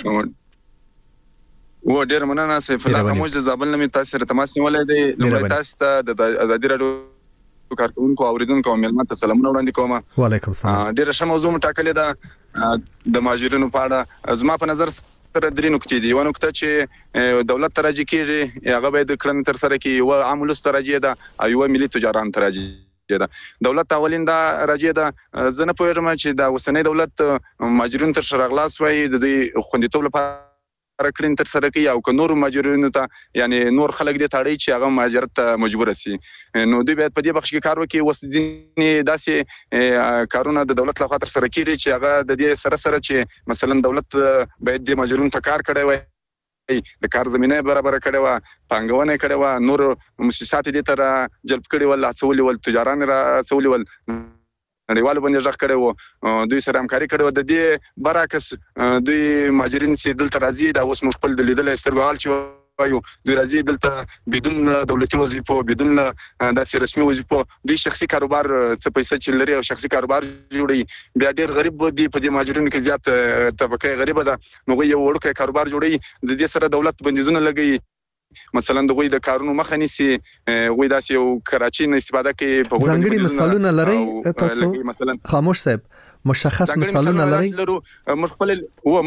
Speaker 11: و ډیر مننه سیف الله خاموش د زابل نه متاثر تماس ولایت لومړی تاسو ته د ازادي رادیو کارکونکو اوریدونکو او ملمت سلامونه وړاندې کوم
Speaker 2: وعلیکم السلام
Speaker 11: ډیره ښه موضوع مټاکلې ده د مهاجرینو په اړه زما په نظر تر درې نقطې دي یو نقطه چې دولت تراجع کیږي هغه باید کړن تر سره کې یو عامل تراجع ده او یو ملي تجاران تراجع ده دولت اولین دا راجع ده زنه پوهیږم چې دا وسنۍ دولت مهاجرین تر شرغلاس وای د دې خوندیتوب لپاره کړن تر سره کې او که نور مهاجرین ته یعنی نور خلک دې تاړي چې هغه مهاجرت ته مجبور شي نو دوی باید په دې بخش کې کار وکړي وسځینې داسې کارونه د دولت لخوا تر سره کیږي چې هغه د دې سره سره چې مثلا دولت باید د مهاجرینو ته کار کړی وای د کار زمينه برابر کړي وا پنګونه کړي وا نور مؤسسات دې تر جلب کړي ول هڅولي ول تجاران را هڅولي ول نړیوالو باندې ځخ کړي وو دوی سره همکاري کړي و د دې برعکس دوی مهاجرین چې دلته راځي دا اوس مخ خپل د لیدل استرګال چې وایو دوی راځي دلته بدون دولتي وظیفه بدون د رسمي وظیفه دوی شخصي کاروبار څه پیسې چې لري او شخصي کاروبار جوړي بیا ډېر غریب دي په دې مهاجرینو کې زیات طبقه غریبه ده نو یو وړوکی کاروبار جوړي د دې سره دولت بندیزونه لګي مثلا د غوي د کارونو مخه نیسي غوي داسې یو کراچي نه استفاده کوي په
Speaker 2: ځانګړي مثالونه لري تاسو مثلا خاموش صاحب مشخص مثالونه لري
Speaker 11: مخبل هو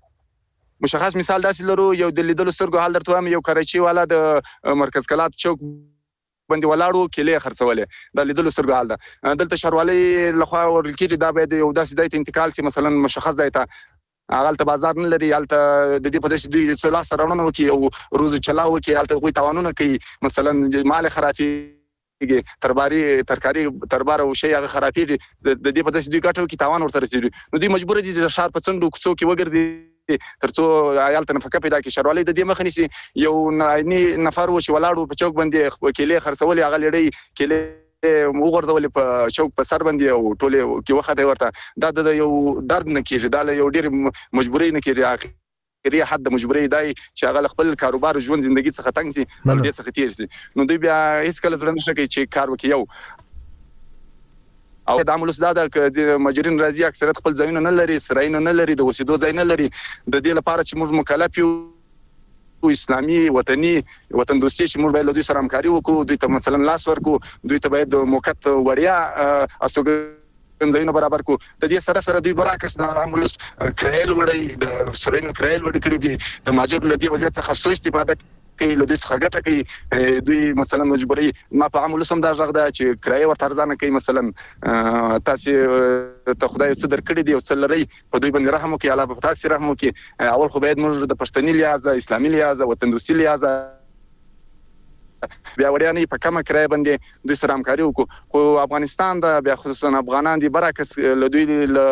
Speaker 11: مشخص مثال داسې لرو یو د لیدلو سترګو حال درته وایم یو کراچي والا د مرکز کلات چوک باندې ولاړو کله خرڅولې د لیدلو سترګو حال ده دلته شروالي لخوا ورکیږي دا به یو داسې ځای ته انتقال سي مثلا مشخص ځای ته اغلت بازار نه لري الته د دې په دې دوی څلا سره ورونه کوي او روز چلاو کوي الته کوئی توانونه کوي مثلا مال خرافي ترکاری تربار او شی هغه خرافي د دې په دې دوی کاټو کې توان ورته رسیدي نو دوی مجبور دي چې شهر په څنډو کوڅو کې وګرځي ترڅو عیالته نفقه پیدا کړي شروالي د دې مخ نيسي یو نفر و چې ولاړو په چوک باندې کېله خرڅولې هغه لړۍ کېله وګورځول په چوک په سر باندې او ټوله کې وخت ورته دا یو درد نه کیږي دا یو ډیر مجبوري نه کیږي اخري حد مجبوري دی چې هغه خپل کاروبار ژوند ژوندۍ څخه تنګ سي او دې څخه تیر سي نو دوی بیا هیڅ کله ځل نشي کوي چې کار وکړي او د عمل اسدا د مهاجرین راځي اکثریت خپل ځایونه نه لري سراینه نه لري د وسیدو ځای نه لري د دې لپاره چې موږ مکلف یو اسلامي وطني وطن دوستي چې موږ باید له دوی سره همکاري وکړو دوی ته مثلا لاس ورکو دوی ته باید موقت وړیا استوګنځایونه برابر کو د دې سره سره دوی برعکس د امبولانس کرایل وړي د سرینو کرایل وړي کړی دي د ماجر له دې وجه څخه سوچ استفاده کوي له دوی څخه ګټه کوي دوی مثلا مجبوري ما په عامل سم دا ځغ ده چې کرایه ورته ارزانه کوي مثلا تاسو ته خدای څه درکړي دی او څه لري په دوی باندې رحم وکړي الله په تاسو رحم وکړي اول خو باید موږ د پښتني لحاظ اسلامي لحاظ وطن دوستي لحاظ بیا وړاندې په کومه کرایه باندې دوی سره همکاري وکړو خو افغانستان د بیا خصوصا افغانان دي برعکس له دوی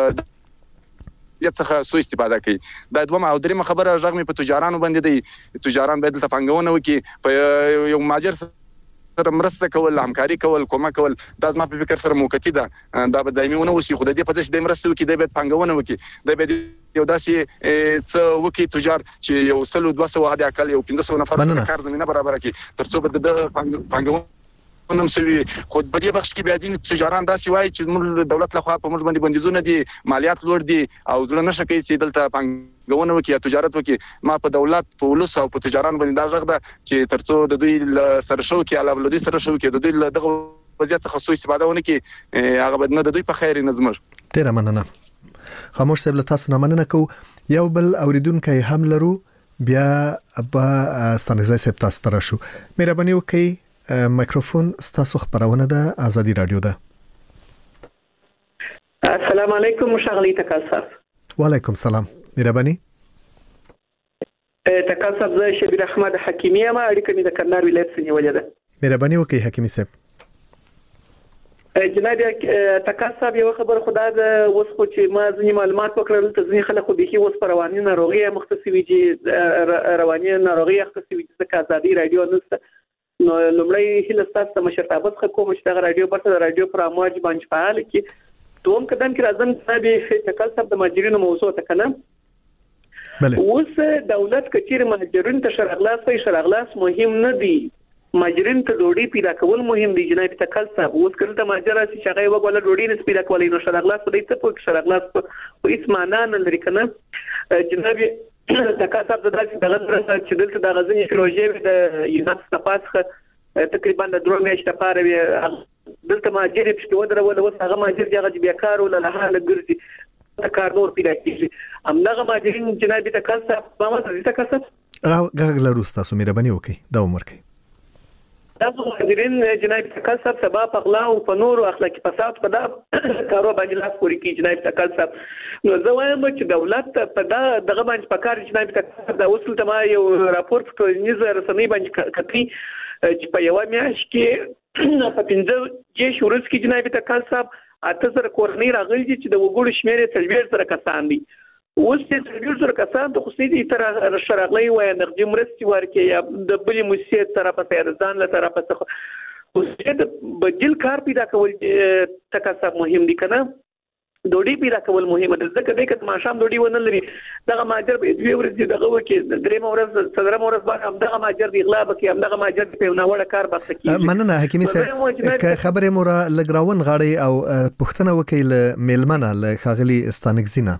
Speaker 11: څخه سوء استفاده کوي دا دوه او درېمه خبره ژغ مې په تجارانو باندې دی تجاران باید ته پنګونه وکړي په یو ماجر سره مرسته کول همکاري کول کومک کول دا زما په فکر سره موقتی ده دا به دایمي ونه وسی خو د دې په دې د مرسته وکړي د باید پنګونه وکړي د باید یو داسې څه وکړي تجار چې یو 200 هدا کال یو 1500 نفر کار زمينه برابر کړي ترڅو به د پنګونه نوم سوي خو په دې بخش کې بیا دي تجاران داسې وایي چې موږ دولت له خوا په موږ باندې بندیزونه دي مالیات لوړ دي او ځل نشه کوي چې دلته پنګونه وکړي تجارت وکړي ما په دولت په ولس او په تجاران باندې دا ژغ ده چې ترڅو د دوی سره شو کې علاوه له دوی سره شو کې د دوی دغه وضعیت څخه سوء استفاده ونه کوي هغه باید نه د دوی په خیر نظم
Speaker 2: ډیر مننه خاموش صاحب له تاسو نه مننه کو یو بل اوریدونکو هم لرو بیا به ستانګزای صاحب تاسو تر شو مهرباني وکړئ میکروفون ستاسو خبرونه ده آزادی رادیو ده
Speaker 12: السلام علیکم مشغلی تکاسف
Speaker 2: وعلیکم السلام مهرباني
Speaker 12: تکاسف زه شبیر احمد حکیمی ما اړیکه مې د کندهار ولایت څخه ولې ده
Speaker 2: مهرباني وکړئ حکیمی صاحب
Speaker 12: جناب تکاسف یو خبر خدا د اوس خو چې ما ځینې معلومات وکړل ته ځینې خلک خو به اوس پر رواني ناروغي مختص وي چې رواني ناروغي مختص وي چې آزادی رادیو نو لومړی هله تاسو مشرتابه څخه کوم چې د رادیو برته د رادیو پر امواج باندې فعال کی دوم قدم کې راځم چې تکلسب د ماجرینو موضوع ته کنه
Speaker 2: بله
Speaker 12: اوس دولت کچیر مهاجرین ته شرغلاس مهم نه دی ماجرین ته ډوډۍ پیدا کول مهم دی جناب تکلسب اوس کله ته ماجر چې شغې وګول ډوډۍ نه پیدا کولای نو شرغلاس په دې ته په شرغلاس په هیڅ معنا نه لري کنه جناب تکاسب د داسې دغه چې دلته د غزنی پروژې د یونس تپاسخه تقریبا د درو میاشتې لپاره دلته ماجر په ودرول اوس هغه ماجر چې بیکار ول له حاله ګرځي کار نور پیدا کیږي همدغه ماجرین جناب تکاسب په ماته تکاسب
Speaker 2: غاغ لرو تاسو مهرباني وکړئ دا عمر کوي
Speaker 12: تاسو ماجرین جناب تکاسب سبا په غلا او په نور اخلاقی فساد په دا کارو باندې لاس پوري کی جناب تکاسب نو زه وایم چې دولت په دغه باندې په کار جناب تکاسب دا وصل ته ما یو راپور په ټولنیزه رسنۍ باندې کتلی چې په یو میاشت کې په 15 جې شورس کې جناب تکاسب 8000 کورنۍ راغلي چې د وګړو شمیر 30 کسان دي اوس چې 30 کسان د خصوصي تر شرغلي وای نقدي مرستي ورکي یا د بلې مؤسسې طرفه پیرزان له طرفه څخه اوس چې بدیل کار پیدا کول تکاسب مهم دي کنه ډوډۍ پیدا کول مهمه ده ځکه دغه ماشام ډوډۍ ونه لري دغه ماجر به دوی ورځي دغه وکي درې مورز صدر مورز باندې دغه ماجر دی اغلا بکی دغه ماجر په ناوړه کار بخته کی
Speaker 2: مننه حکیمی صاحب خبره مورا لګراون غاړي او پښتنه وکیل میلمنه له خاغلی استانګزینا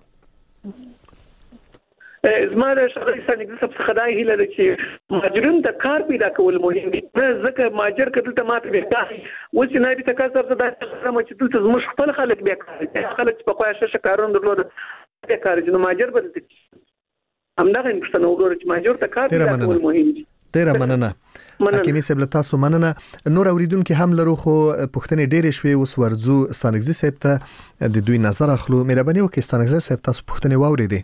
Speaker 12: زماره شغلي سنګ څه خدای هله چې ماجرین د کار پیدا کول مهم دي ځکه ماجر کله ته ماته بیکار اوس نه دي تکاسب څه د چې ته زموږ خپل خلک بیکار خلک په خوښه شکارون درلود بیکار چې ماجر بل همدغه پښتنو وګورئ چې ماجر ته کار پیدا کول مهم دي
Speaker 2: ډیر مننه حکیمی صاحب تاسو مننه نور اوریدونکو هم لرو خو پښتنې ډېر شوي اوس ورزو ستانګزي صاحب ته د دوی نظر اخلو مهرباني وکړئ ستانګزي صاحب تاسو پښتنې واورېدي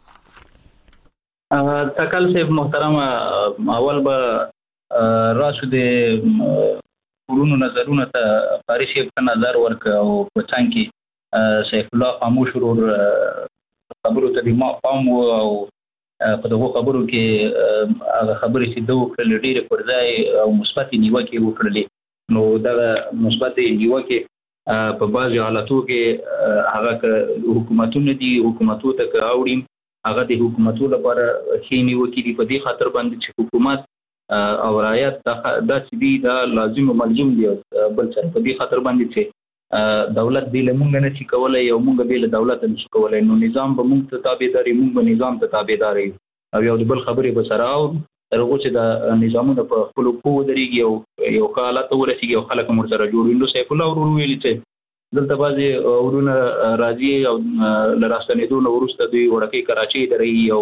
Speaker 6: تکل صاحب محترم اول به راشو د ورونو نظرونه ته قاری صاحب په نظر ورک او په څنګه شیخ الله خاموش ورور خبرو ته ما پام او په دغه خبرو کې هغه خبرې چې دوه کړل ډیره پر ځای او مثبت نیوکه وکړلې نو دا مثبت نیوکه په بعض حالاتو کې هغه حکومتونه دي حکومتو ته کاوړي هغه د حکومتو لپاره خېنی وکړي په دې خاطر باندې چې حکومت او رعایت دا چې دی دا لازم او ملزم دی بل څه په دې خاطر باندې چې دولت دی له مونږ نه چې کولای او مونږ به له دولت نه چې کولای نو نظام به مونږ ته تابعداري مونږ به نظام ته تابعداري او یو بل خبرې به سره او هغه چې د نظامونو په خپل قوت درېږي او یو حالت ورسیږي او خلک مور سره جوړوي سیف الله ورور ویل چې دلته بعضي ورونه راځي او لراستنېدو نو ورسته دوی ورکه کراچي درې او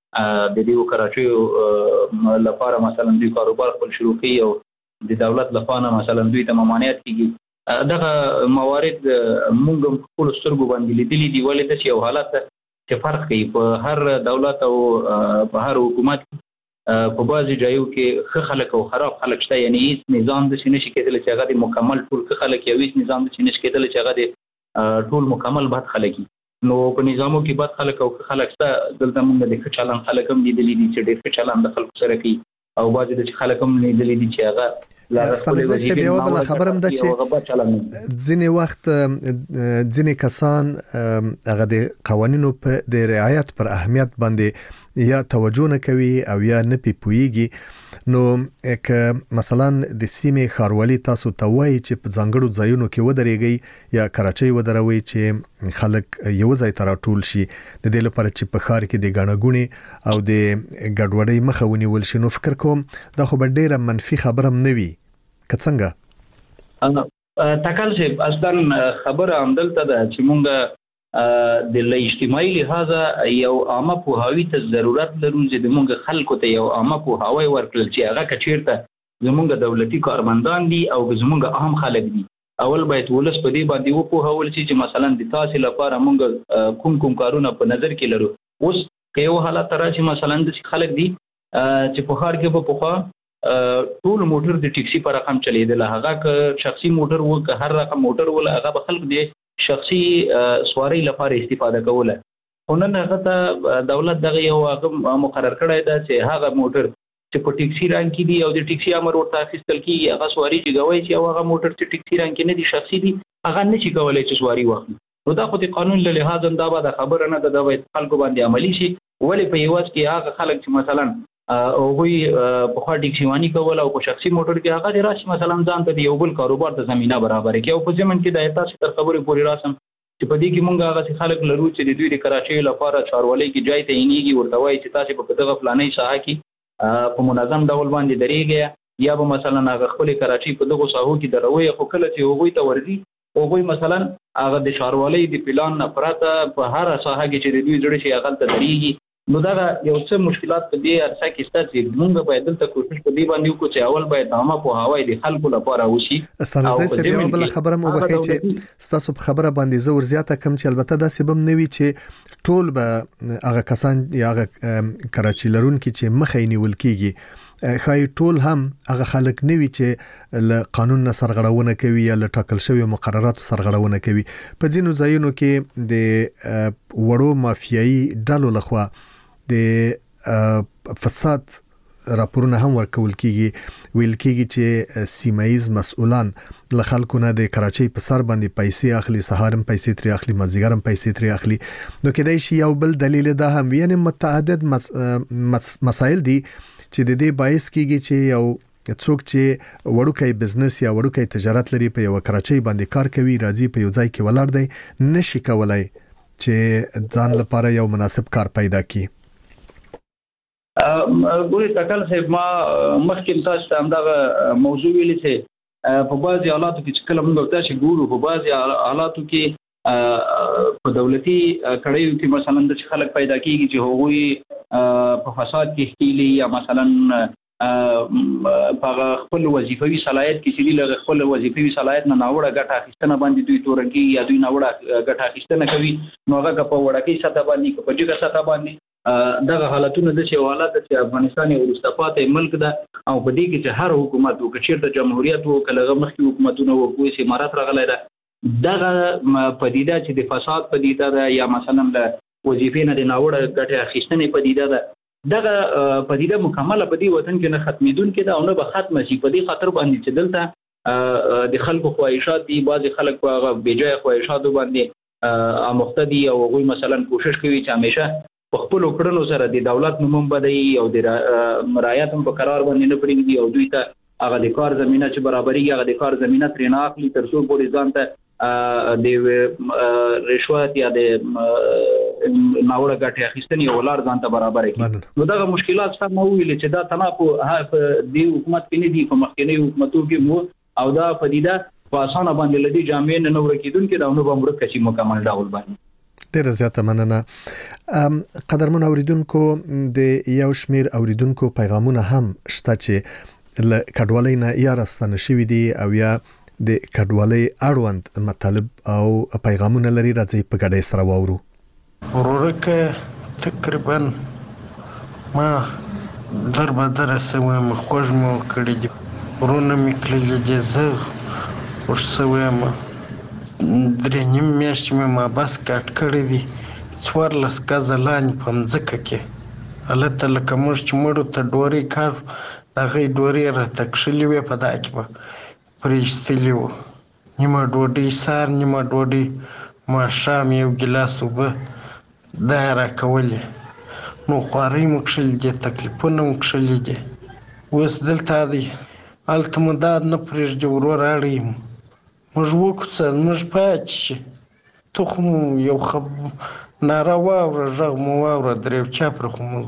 Speaker 6: د دې کراچي لپاره مثلا دوی کاروبار خپل شروع کوي او د دولت لپاره مثلا دوی ته ممانعت کیږي دغه موارد موږ خپل سترګو باندې لیدلي دي ولې د یو حالت چې فرق کوي په هر دولت او په هر حکومت په بعضي ځایو کې ښه خلک او خراب خلک شته یعنی هیڅ نظام د نشي کېدل چې هغه د مکمل ټول ښه خلک یا هیڅ نظام د نشي کېدل چې هغه د ټول مکمل بد خلک نو په نظامو کې بد خلک او ښه خلک شته دلته موږ د ښه چلند خلک هم لیدلي دي چې ډېر ښه چلند د خلکو سره کوي او بعضي د خلک هم لیدلي دي چې هغه
Speaker 2: ستاسو بیا بل خبرم ده چې ځینې وخت ځینې کسان هغه د قوانینو په د رعایت پر اهمیت باندې یا توجه نه کوي او یا نه پیپويږي نو که مثلا د سیمې خاروالي تاسو ته وایي چې په ځانګړو ځایونو کې ودرېږي یا کراچۍ ودروي چې خلک یو ځای ته راټول شي د دې لپاره چې په ښار کې د ګڼهګونې او د ګډوډۍ مخه ونیول شي نو فکر کوم دا خو به ډېره منفي خبره هم نه وي که څنګه
Speaker 6: تکل چې اصلا خبره همدلته ده چې مونږ د اجتماعي لحاظه یو عامه پوهاوی ته ضرورت لرو چې د مونږ خلکو ته یو عامه پوهاوی ورکړل چې هغه کچیرته زمونږ دولتي کارمندان دي او زمونږ عام خلک دي اول باید ولس په دې باندې وپوهول شي چې مثلا د تاسو لپاره مونږ کوم کارونه په نظر کې لرو اوس که یو حالت راشي مثلا د خلک دي چې په ښار کې په پوها ټول موټر د ټیکسي پر رقم چلیدل هغه که شخصي موټر و که هر رقم موټر ول هغه به خلک دی شخصي سواری لپاره استفاده کوله ونن هغه ته دولت دغه یو مقرر کړی دا چې هغه موټر چې په ټیکسي رنګ کې دی او د ټیکسي امر ورته اخیستل کیږي هغه سواری چې غوي چې هغه موټر چې ټیکسي رنګ کې نه دی شخصي دی هغه نشي کولای چې سواری واخلي نو دا خو د قانون له لحاظه دا به خبره نه ده د خلکو باندې عملی شي ولې په یوه کې هغه خلک چې مثلا او وی په خاطر ټیکسیوانی کول او په شخصي موټر کې هغه د راشي مثلا ځان ته یو بل کاروبار ته زمينه برابر کوي او په ځمن کې د ایتاس تر خبرې پورې راسم چې په دې کې مونږ هغه خلک لرو چې د دوی د کراچۍ لپاره چارولۍ کې ځای ته اینیږي ورته وایي چې تاسو په دغه فلاني ساحه کې په منظم ډول باندې درېږئ یا به مثلا هغه خپل کراچۍ په دغه ساحو کې دروي خو کله چې هغوی ته ورځي هغوی مثلا هغه د چارولۍ د پلان نه پراته په هر ساحه کې چې دوی جوړ شي هغه ته درېږي نو دا یو څه مشکلات په دې ارسه کې ستاسو چې موږ باید دلته کوشش په دې باندې وکړو چې اول باید عامه په هواي د خلکو لپاره وشي
Speaker 2: استاد زه یو بل خبره مو وکړي چې ستاسو په خبره باندې زور زیاته کم چې البته دا سبب نه وي چې ټول به هغه کسان یا هغه کراچۍ لرونکي چې مخې نیول کیږي خای ټول هم هغه خلک نه وي چې له قانون نه سرغړونه کوي یا له ټاکل شوی مقررات سرغړونه کوي په ځینو ځایونو کې د وړو مافیایي ډلو لخوا د فساد راپورونه هم ورکول کیږي ویل کیږي چې سیمایز مسؤلان له خلکو نه د کراچۍ په سر باندې پیسې اخلي سهارم پیسې تری اخلي مازیګرم پیسې تری اخلي نو کېدای شي یو بل دلیل دا هم یعنی متعدد مسائل دي چې د دې باعث کیږي چې یو څوک چې وړوکی بزنس یا وړوکی تجارت لري په یو کراچۍ باندې کار کوي راځي په یو ځای کې ولاړ دی نشي کولای چې ځان لپاره یو مناسب کار پیدا کړي
Speaker 6: ګوري تکل صاحب ما مخکې تاسو ته همدغه موضوع ویلې چې په بعضي حالاتو کې چې کله موږ تاسو ګورو په بعضي حالاتو کې په دولتي کړیو کې مثلا د خلک پیدا کیږي چې هغوی په فساد کې ښکیلي یا مثلا په خپل وظیفوي صلاحیت کې چې له خپل وظیفوي صلاحیت نه ناوړه ګټه اخیستنه باندې دوی تورنګي یا دوی ناوړه ګټه اخیستنه کوي نو هغه په وړکۍ سطح باندې په جګه سطح باندې دغه حالتونه د چې حالت چې افغانستان یو وروسته پاتې ملک ده او په دې کې چې هر حکومت او کچیر د جمهوریت او کله مخکې حکومتونه او کوم امارات راغلی ده دغه پدیده چې د فساد پدیده ده یا مثلا د وظیفې نه د ناوړه ګټه اخیستنې پدیده ده دغه پدیده مکمله په دې وطن کې نه ختمېدونکې ده او نه به ختمه شي په دې خاطر باندې چې دلته د خلکو خواهشات دي بعضې خلک په هغه بېجایه خواهشاتو باندې آموخته دي او هغوی مثلا کوشش کوي چې همیشه په خپلو کړنو سره د دولت نوم هم بدوي او د رعایت هم په قرار باندې نه پرېږدي او دوی ته هغه د کار زمینه چې برابرېږي هغه د کار زمینه ترې نه اخلي تر څو پورې ځان ته د رشوت یا د ناوړه ګټې اخیستنې یو لار ځان ته برابره کړي نو دغه مشکلات سره مو ویلې چې دا تنها په دې حکومت کې نه دي په مخکینی حکومتو کې مو او دا پدیده په اسانه باندې لدی جامعې نه ورکیدونکې دا نو به مرکه شي مکمل ډول باندې
Speaker 2: ډیره زیاته مننه. قدرمن اوریدونکو د یو شمیر اوریدونکو پیغامونه هم شته چې له کډوالۍ نه یا راستنه شوي دي او یا د کډوالۍ اړوند مطالب او پیغامونه لري. راځي په ګډه سره واورو.
Speaker 13: ورکه تقریبا ما در بدر سویم خوش مو کړی دي ورونه میکلې دي زه خوش سویم درې نیم میاشتې مې ما بس کټ کړی دي 14 کزلان په مځکه کې هلته لکه موږ چې مړو ته ډورې کار هغې ډورې راته کښلې وې په دا کې به پرې ایستلي وو نیمه ډوډۍ سهار نیمه ډوډۍ ماښام یو ګیلاس اوبه دا یې راکولې نو خوارۍ مو کښلي دي تکلیفونه مو کښلي دي اوس دلته دی هلته مو دا نه پرېږدي ورور اړوي موږ وکوڅه موږ پاتې شي ته خو مو یو ناره واوره غږ مو واوره درېو چاپره خو مو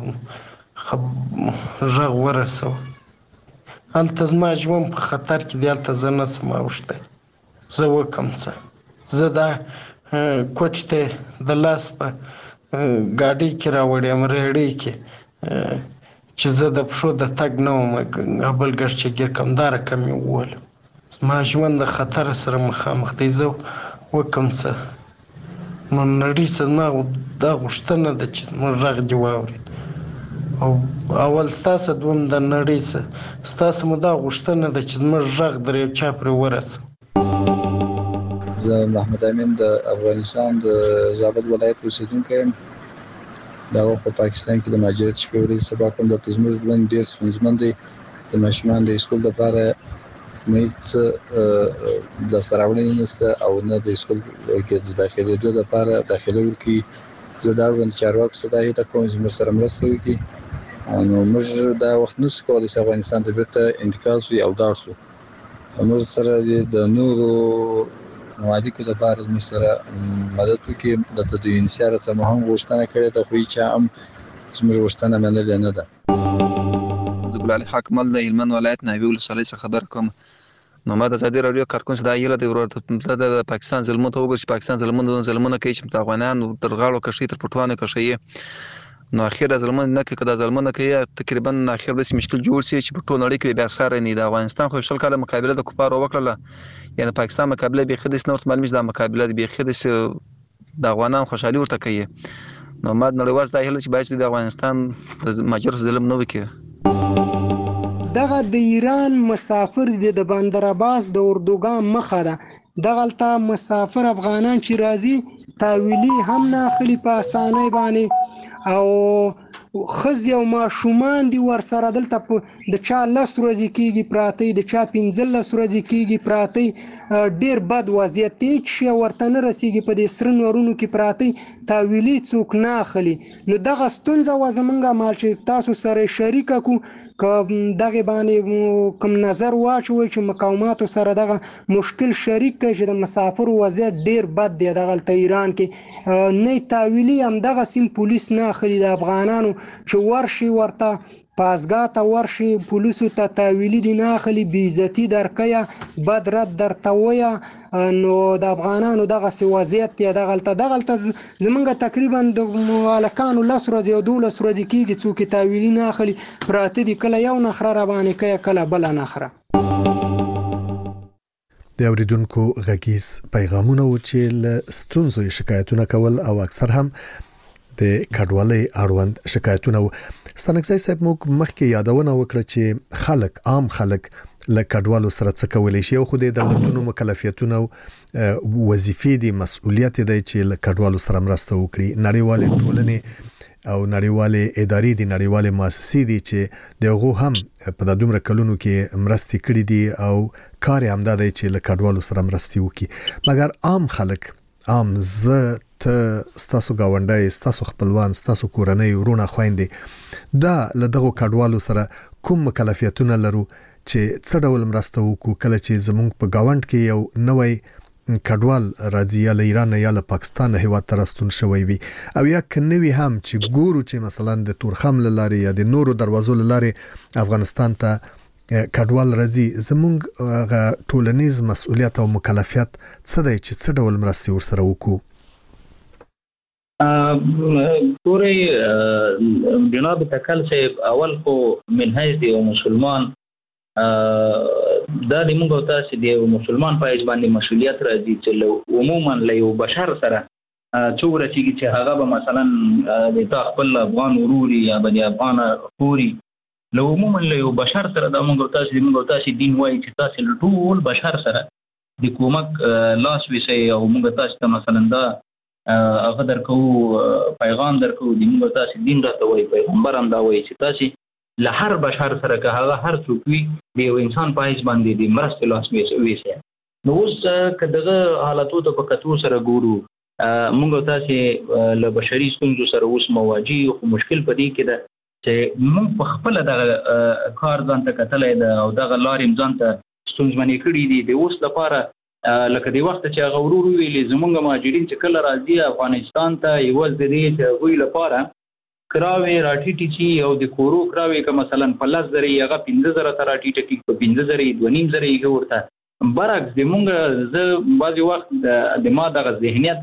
Speaker 13: غږ ورسوه هلته زما ژوند په خطر کې دی هلته زه نه شم اوښتی زه وکم څه زه دا کوچ ته د لاس په ګاډۍ کې راوړی یم ریړۍ کې چې زه د پښو د تګ نه وم بل ګشت چې ګیر کم دا رقم یې وویل زما ژوند د خطر سره مخامخ دی زه وکم څه نو نړۍ څه زما دا غوښتنه ده چې زموږ غږ دې واورېد او اول ستاسو دوم د نړۍ څه ستاسو مو دا غوښتنه ده چې زموږ غږ در یو چا پرې ورسوي.
Speaker 14: زه محمد امین د افغانستان د زابل ولایت اوسیدونکی یم. دا وخت په پاکستان کې د مهاجرت شپې ورځې سبا کوم دلته زموږ ژوند ډېر ستونزمن دی. د ماشومان د اسکول لپاره هیڅ لاسته راوړنې نشته او نه د اسکول کې د داخلېدو لپاره داخله ورکوي. زه دا اړوند چارواکو څخه دا هیله کوم چې موږ سره مرسته وکړي نو موږ دا وخت نشو کولی چې افغانستان ته بیرته انتقال شو او لاړ شو. موږ سره د نورو اړیکو لپاره موږ سره مدد وکړي. دلته د یونیسیار څخه مو هم غوښتنه کړې ده خو هیچا هم زموږ غوښتنه منلې نه ده.
Speaker 15: زه ګل علي حاکم د هلمند ولایت ناوې ولسوالۍ څخه خبر کوم. نو ما د ازادي راډیو کارکون څخه دا هیله دی ورته د پاکستان ظلمونو ته وګورئ چې پاکستان ظلمونه کوي چې افغانان تر غاړو کشي تر پټوانو کشي نو اخیره ظلمونه نه کوي کدا ظلمونه کوي تقریبا اخر به مشکل جوړ شي چې په ټول نړۍ کې بیا سره نه د افغانستان خو شل کاله مقابله د کفارو وکړه یعنی پاکستان مقابله به خدای نور معلومه ده مقابله به خدای د افغانان خوشحالي ورته کوي نو ما نړیواز د هیله چې باید د افغانستان د ماجر ظلم نه وکړي.
Speaker 16: دغه د ایران مسافر د بندر عباس د اردوګان مخه ده دغلته مسافر افغانان چې راځي تاویلی هم نه خلی په اسانۍ باندې او خزي او ماشومان دي ور سره دلته د چا لس ورځې کېږي پراته د چا 15 ورځې کېږي پراته ډیر بد وضعیت دی چې ورته نه رسیږي په دې سرن ورونو کې پراته تاویلی څوک نه اخلي نو دغه ستونزه و زمونږه مال چې تاسو سره شریک کو دغه باندې کوم نظر واچوي چې مقاومت سره دغه مشکل شریک کوي چې د مسافر وضعیت ډیر بد دی دغه ایران کې نه تاویلی هم دغه سیم پولیس نه اخلي د افغانانو چې ورشي ورته پاسګاه ته ورشي پولیسو ته تاویلی دي نه اخلي بې عزتي درکوي بد رد درته وایه نو د افغانانو دغسې وضعیت دی دغلته زمونږ تقریبا د هلکانو 10 ورځې او 12 ورځې کېږي څوک یې تاویلي نه اخلي پراته دي کله یو نخره راباندې کوي کله بله نخره.
Speaker 2: د اوریدونکو غږیز پیغامونه و چې له ستونزو شکایتونه کول او اکثر هم د کډوالۍ اړوند شکایتونه و. ستانکزی صاحب موږ مخکې یادونه وکړه چې عام خلک له کډوالو سره څه کولی شي او خو د دولتونو مکلفیتونه او وظیفې دي مسؤلیت دی چې له کډوالو سره مرسته وکړي. نړیوالې ټولنې او نړیوالې ادارې دي نړیوالې مؤسسې دي چې دغه هم په دومره کلونو کې مرستې کړې دي او کار هم دا دی چې له کډوالو سره مرستې وکړي مګر عام خلک عام زه ته ستاسو گاونډي ستاسو خپلوان ستاسو کورنۍ ورونه خويندې دا له دغه کډوالو سره کوم مکلفیتونه لرو چې څه ډول مرسته وکړو کله چې زمونږ په گاوند کې یو نوې کډوال راځي یا له ایران یا له پاکستان هیواد ته راستون شوی وي او یا کنوي هم چې ګورو چې مثلا د تورخم لاري یا د نورو دروازو لاري افغانستان ته کډوال راځي زمونږ ټولنیز مسؤلیت او مکلفیت څه دی چې څه ډول مرسته ورسره وکړو.
Speaker 6: ګورئ جناب تکل صاحب اول خو منهج دی او مسلمان دا د موږ تاسو دی مسلمان په اجازه باندې مسؤلیت راځي چې عموما له یو بشر سره څومره چې هغه به مثلا د خپل افغان وروري یا د افغان خوري له عموما له یو بشر سره د موږ تاسو دین وایي چې تاسو ټول بشر سره د کومک لاس ویسي او موږ تاسو ته مثلا دا هغه درکو پیغام درکو د موږ تاسو دین راته وایي پیغمبر هم دا وایي چې تاسو له هر بشر سره که هغه هر څوک وي د یو انسان په حیث باندې د مرستې لاس ویسي. نو اوس که دغه حالاتو ته په کتو سره ګورو موږ تاسو له بشري ستونزو سره اوس مواجه یو مشکل پدې کې ده چې موږ په خپل دغه کار ځان ته کتلای ده او دغه لارې ځان ته ستونزمنې کړې دي. د اوس لپاره لکه د وخت چې هغه ورور ویلې زمونږ مهاجرین چې کله راځي افغانستان ته یوازې د دې چې هغوی لپاره کراوي راټیټي چې او د کورو کراوي که مثلا په 10,000 هغه 15,000 ته راټیټه کېږي په 15,000 2,500 یې ورته برعکس زمونږ زه بعضې وخت د ما دغه ذهنیت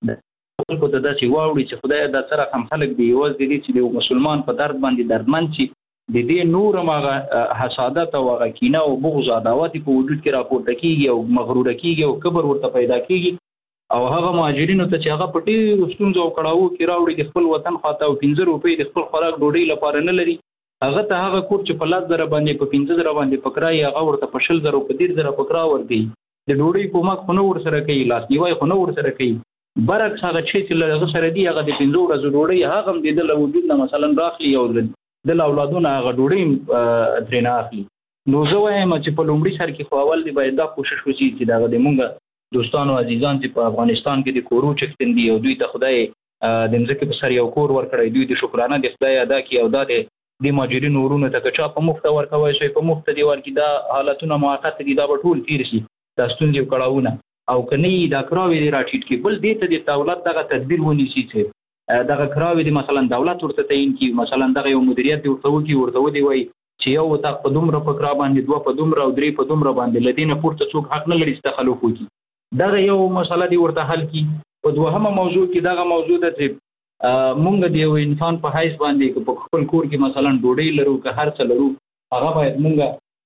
Speaker 6: خلکو ته داسې واوړي چې خدای دا سره هم خلک دی یوازې د دې چې د مسلمان په درد باندې دردمند شي د دې نور هغه حسادت او هغه کینه او بغض عداوت په وجود کې راپورته کېږي او مغرور کېږي او کبر ورته پیدا کېږي او هغه مهاجرینو ته چې هغه په ډېرو ستونزو او کړاوو کې راوړي د خپل وطن خواته او 15 روپۍ د خپل خوراک ډوډۍ لپاره نه لري هغه ته هغه کور چې په 10,000 باندې په 15,000 باندې په کرایه هغه ورته په 20,000 په 1,000 په کرا ورکوي د ډوډۍ په مخ خو نه ورسره کوي لاس نیوی خو نه ورسره کوي برعکس هغه چې هغه سره دی هغه د 15 ورځو ډوډۍ هغه هم د له وجود نه مثلا راخلي او د اولادونو هغه ډوډۍ ترېنه اخلي. نو زه وایم چې په لومړي سر کې خو اول دی باید دا کوشش وشي چې دغه د مونږ دوستانو عزیزان چې په افغانستان کې د کورو چکتن دي او دوی ته خدای د مځکې په سر یو کور ورکړی دوی د شکرانه د خدای ادا کړي او دا د مهاجرینو ورونو ته که چا په مفته ورکوی شي په مفته دی ورکړي دا حالتونه موقت دي دا به ټول تیر شي دا ستونزې او کړاوونه او که نه یې دا کراوې دی راټیټ کړي بل دې ته د دولت دغه تدبیر ونیسي چې دغه کراوې دی مثلا دولت ورته تعیین کړي مثلا دغه یو مدیریت دی ورته وکړي ورته ودی وایي چې یو اتاق په دومره په کرا باندې دوه په دومره او درې په دومره باندې له دې نه پورته څوک حق نه لري چې تخلف وکړي دغه یو مسله دی ورته حل کړي. په دوهمه موضوع کې دغه موضوع ده چې مونږ د یو انسان په حیث باندې که په خپل کور کې مثلا ډوډۍ لرو که هر څه لرو هغه باید مونږ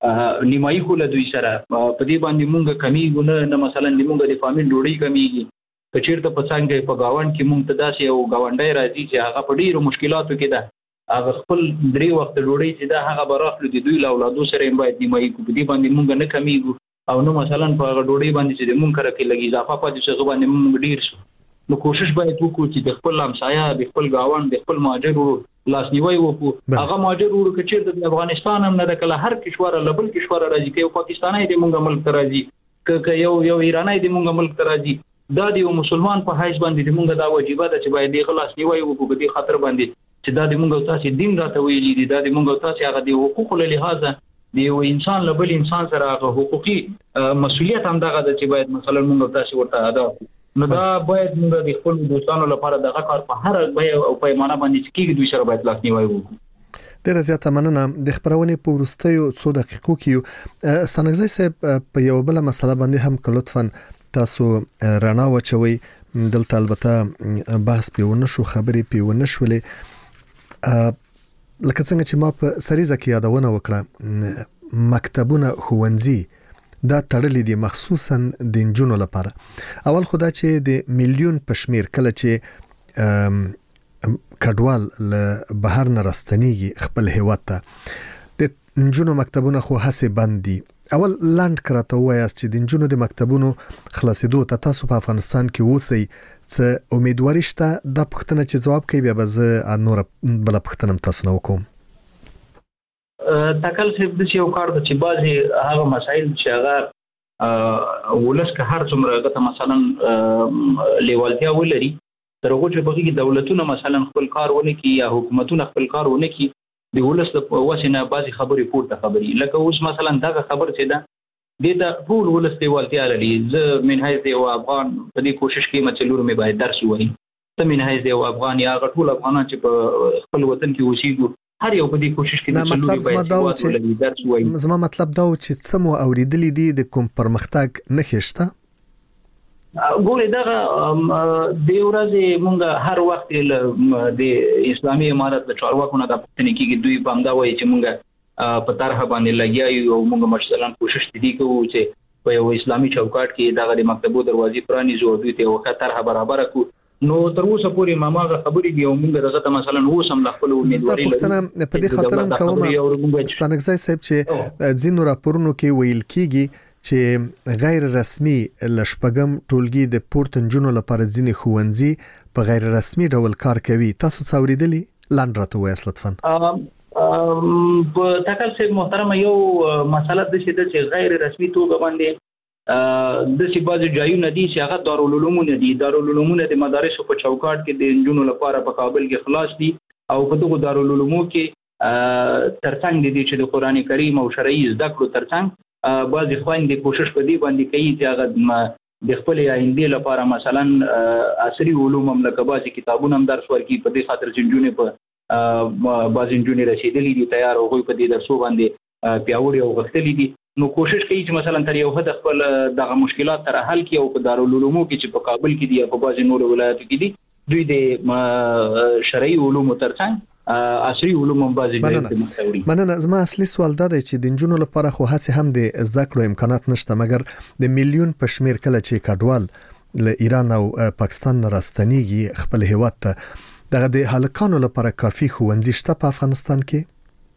Speaker 6: نیمایي خو له دوی سره په دې باندې مونږ کمیږو نه مثلا مونږ د فامیل ډوډۍ کمیږي که چېرته په څنګه په ګاونډ کې مونږ ته داسې یو ګاونډی راځي چې هغه په ډېرو مشکلاتو کې ده هغه خپل 3 وخت ډوډۍ چې ده هغه به راخلو د دوی له اولادو سره یې باید نیمایي کړو په دې باندې مونږ نه کمیږو او نو مثلا په هغه ډوډۍ باندې چې مونږ کره کې لږ اضافه پاتې شي هغه باندې مونږ ډېر شو. نو کوشش باید وکړو چې د خپل همسایه د خپل ګاونډ د خپل مهاجر لاس نیوی وکړو هغه مهاجر ورو که چېرته د افغانستان هم نه ده کله هر کشور له بل کشور راځي که یو پاکستانی د مونږ ملک ته راځي که یو ایرانی د مونږ ملک ته راځي دا د یو مسلمان په حیث باندې د مونږ دا واجبه ده چې باید د لاس نیوی وکړو په دې خاطر باندې چې دا د مونږ تاسو دین راته ویلي دي دا د مونږ تاسو هغه د حقوقو له لحاظه د یو انسان له بل انسان سره هغه حقوقي مسؤلیت هم دغه ده چې باید مثلا مونږ تاسو ورته ادا کړو. نو دا باید موږ د خپل دوستانو لپاره دغه کار په هر بیه او پیمانه باندې چې کېږي دوی سره باید لاس نیوی وکړو.
Speaker 2: ډیره زیاته مننه. د خبرونې په وروستیو څو دقیقو کې ستانګزی صاحب په یو بل مسله باندې هم که لطفا تاسو رڼا واچوئ دلته البته بحث پیونه شو خبرې پیونه شولې لکه څنګه چې ما په سریزه کې یادونه وکړه مکتبونه ښوونځي دا تړلې دي مخصوصا د نجونو لپاره. اول خدا چې د میلیون پشمیر کله چې کډوال له بهر نه راستنیږي خپل هیواد ته د نجونو مکتبونه خو هڅه بند دي. اول لاند کراته وایاست چې د نجونو د مکتبونو خلاصېدو ته تاسو په افغانستان کې اوسئ څه امیدواري شته دا پوښتنه چې جواب کوي بیا به زه نور بل پوښتنه تاسو نه وکوم.
Speaker 6: تکل صاحب د یو کار چې بعضي هغه مسایل چې هغه ولس که هر څومره غته مثلا لیوالتیا ولري تر هغه چې بګي دولتونه مثلا خپل کار ونه کی یا حکومتونه خپل کار ونه کی د ولس په وسینه بعضي خبرې پورته خبري لکه اوس مثلا دا خبر چې دا د ټول ولس لیوالتیا لري زه من حیث یو افغان په دې کوشش کې مچلور مې باید درس وایي ته من حیث یو افغان یا ټول افغانان چې په خپل وطن کې اوسېږي هر یو په دې کوشش کې چې
Speaker 2: زما مطلب دا و چې څه مو اوریدلې دي د کوم پرمختګ نه خېشته
Speaker 6: ګورې دغه د ورځې مونږ هر وخت د اسلامي امارت د چارواکو نه د پښتني کې دوی باندې وایي چې مونږ په طرح باندې لګیا یو او مونږ مثلا کوشش دي کوو چې په یو اسلامي چوکاټ کې دغه د مکتبو دروازې پرانیزو او دوی ته یو طرح برابر کړو. نو تر اوسه پورې ماماغه خبرې دی او موږ دغه ته مثلا اوس هم خپل امیدواري لرو.
Speaker 2: په دې خاطر هم کوم ستانګزای صاحب چې ځینو راپورونو کې ویل کیږي چې غیر رسمي لشپګم ټولګي د پورتنجونو لپاره ځینې خوندزي په غیر رسمي ډول کار کوي. تاسو څوریدلی لاندې راته وایي لطفا.
Speaker 6: په تکل سي محترم یو مسله د چې غیر رسمي توګه باندې د سی بازي ځایونه دي چې هغه دارالعلومونه دي. دارالعلومونه د مدارسو په چوکاټ کې د انجونو لپاره په کابل کې خلاص دي او په دغه دارالعلومو کې ترڅنګ دي چې د قران کریم او شرعي زده کړو ترڅنګ بعضي خويندې کوشش کوي باندې کوي چې هغه د خپل آینده لپاره مثلا عصري علوم هم لکه بعضي کتابونه هم درس ورکړي. په دې خاطر چې انجونې په بعضي انجونې رسیدلې دي تیار او په دې درسو باندې پیاوړي او غښتلې دي. نو کوشش کوي چې مثلا تر یو حد خپل دغه مشکلات سره حل کړي او په دارالعلومو کې چې په کابل کې دي او په بعضي نورو ولایتو کې دي دوی د شرعي علومو ترڅنګ عصري علوم هم بعضي ځای
Speaker 2: مننه. زما اصلي سوال دا دی چې د انجونو لپاره خو هڅه هم د زده کړو امکانات نشته مګر د میلیون په شمیر کله چې کډوال له ایران او پاکستان راستنیږي خپل هیواد ته دغه د هلکانو لپاره کافي خوندزي شته په افغانستان کې؟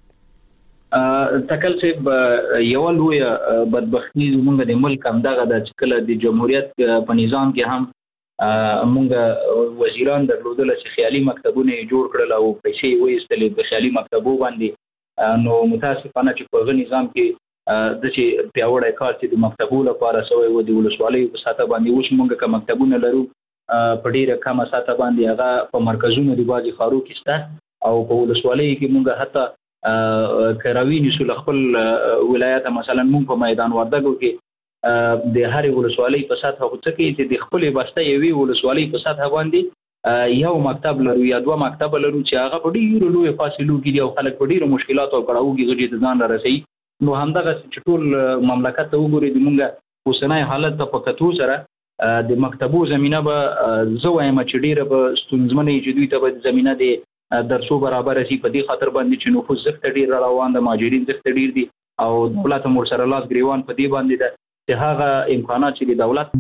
Speaker 6: تکل چې یو لوی بدبختی زموږ د ملک هم دغه د کله د جمهوریت په نظام کې هم موږ وزیران درلودل چې خیالي مکتبونه جوړ کړل او پیسې وېستلې په خیالي مکتبو باندې. نو متاسفانه چې په نظام کې د چې پیاوړی کار چې د مکتبو لپاره سوی و د ولسوالۍ په ساته باندې اوس موږ کوم مکتبونه لرو په ډیره کمه ساته باندې هغه په مرکزونو د بازي خارو کې شته او په ولسوالۍ کې موږ حتی کراوی نشو خپل ولایت مثلا مونږ په میدان وردګو کې د هرې ولسوالۍ په سطح هڅه کوي چې د خپل بسته یوې ولسوالۍ په سطح باندې یو مکتب لرو یا دوه مکتب لرو چې هغه په ډیرو لوی فاصلو کې دي او خلک په ډیرو مشکلات او کړهو کې غږی ځان رسي. نو همدغه چې ټول مملکت ته وګوري د مونږه اوسنۍ حالت ته په کتو سره د مکتبو زمينه به زوایم چې ډیره به ستونزمنې چې دوی ته به زمينه دي درسو برابر شي. په دې خاطر باندې چې نفوذ زښت ډیر روان د ماجرین زښت ډیر دي او دولت مور سره لاس ګریوان په دې باندې ده چې هغه امکانات چې د دولت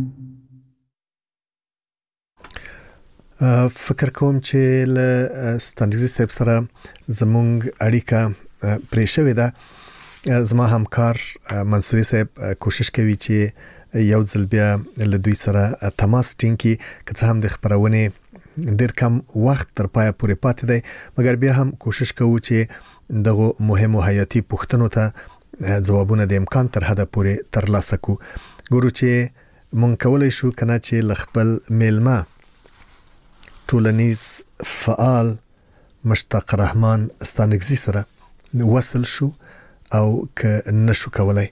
Speaker 2: فکر کوم چې له ستانګزي صاحب سره زمونږ اړیکه پرې شوې ده. زما همکار منصوري صاحب کوشش کوي چې یو ځل بیا له دوی سره تماس ټینګ کړي که څه هم د خبرونه ډیر کم وخت تر پای پورې پاتې دی مګر بیا هم کوشش کوو چې دغه مهمو حیاتي پوښتنو ته ځوابونه د امکان تر حده پورې ترلاسه کو. ګورو چې مونږ کولای شو کنه چې لخپل میلمه ټولنیز فعال مشتاق رحمان ستانګزي سره وصل شو او که نشو کولای.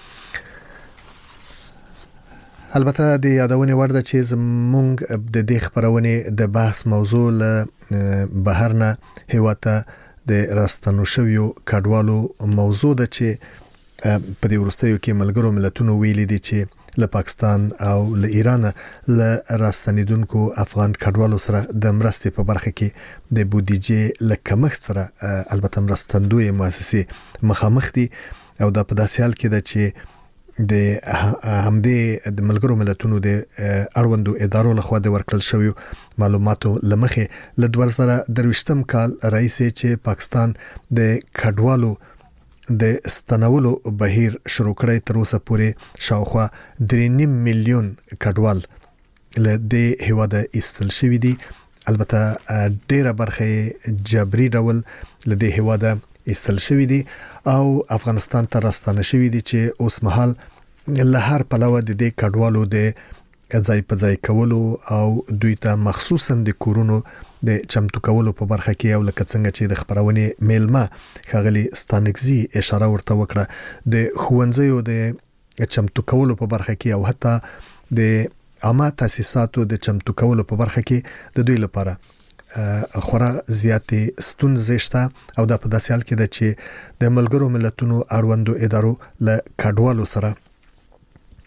Speaker 2: البته د یادونې وړ ده چې زمونږ د دې خبرونه د بحث موضوع له بهرنه هیواته د راستنو شویو کډوالو موضوع ده چې په دې ورستیو کې ملګرو ملتونو ویلي دي چې له پاکستان او له ایران له راستنیدونکو افغان کډوالو سره د مرستې په برخه کې د بودیجې له کمښت سره البته مرستندوی مؤسسې مخامخ دي او دا په داسې حال کې ده چې د همدې د ملګرو ملتونو د اړوندو ادارو لخوا د ورکړل شوی معلوماتو لمخې ل 2023م کال رئیس چې پاکستان د کډوالو د استنولو بهیر شروع کړی تر اوسه پورې شاوخوا 3.5 میلیون کډوال له دې هواده ایستل شوی دي. البته ډیره برخه جبري ډول له دې هواده ایستل شوی دي او افغانستان ته راستنه شوی دي چې اوس مهال له هر پلوه د دې کډوالو د ځای په ځای کولو او دوی ته مخصوصا د کورونو د چمتو کولو په برخه کې او لکه څنګه چې د خبرونه میلمه خغلی ستانګزي اشاره ورته وکړه د خوندزیو د چمتو کولو په برخه کې او حتی د عامه تاسیساتو د چمتو کولو په برخه کې د دوی لپاره خورا زیاتې ستونزې شته او دا په داسې حال کې ده چې د ملګرو ملتونو اړوندو ادارو له کډوالو سره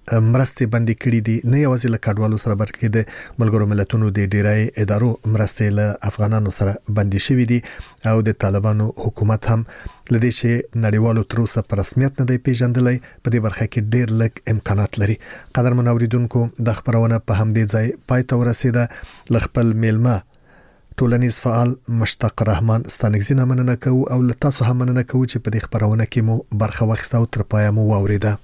Speaker 2: مرستې بندي کړې دي نه یوازې له کډوالو سره بلکې د ملګرو ملتونو د ډیری ادارو مرستې له افغانانو سره بندي شوې دي او د طالبانو حکومت هم لدې چې نړیوالو تر اوسه په رسمیت نه دی پیژندلای په دې برخه کې ډېر لږ امکانات لري. قدرمن اوریدونکو د خبرونه په همدې ځای پای ته ورسیده. خپل میلمه ټولنیز فعال مشتاق رحمان ستانګزینه مننه کوو او له تاسو هم مننه کوو چې په دې خبرونه کې مو برخه واخیسته او تر پایه مو واوریده.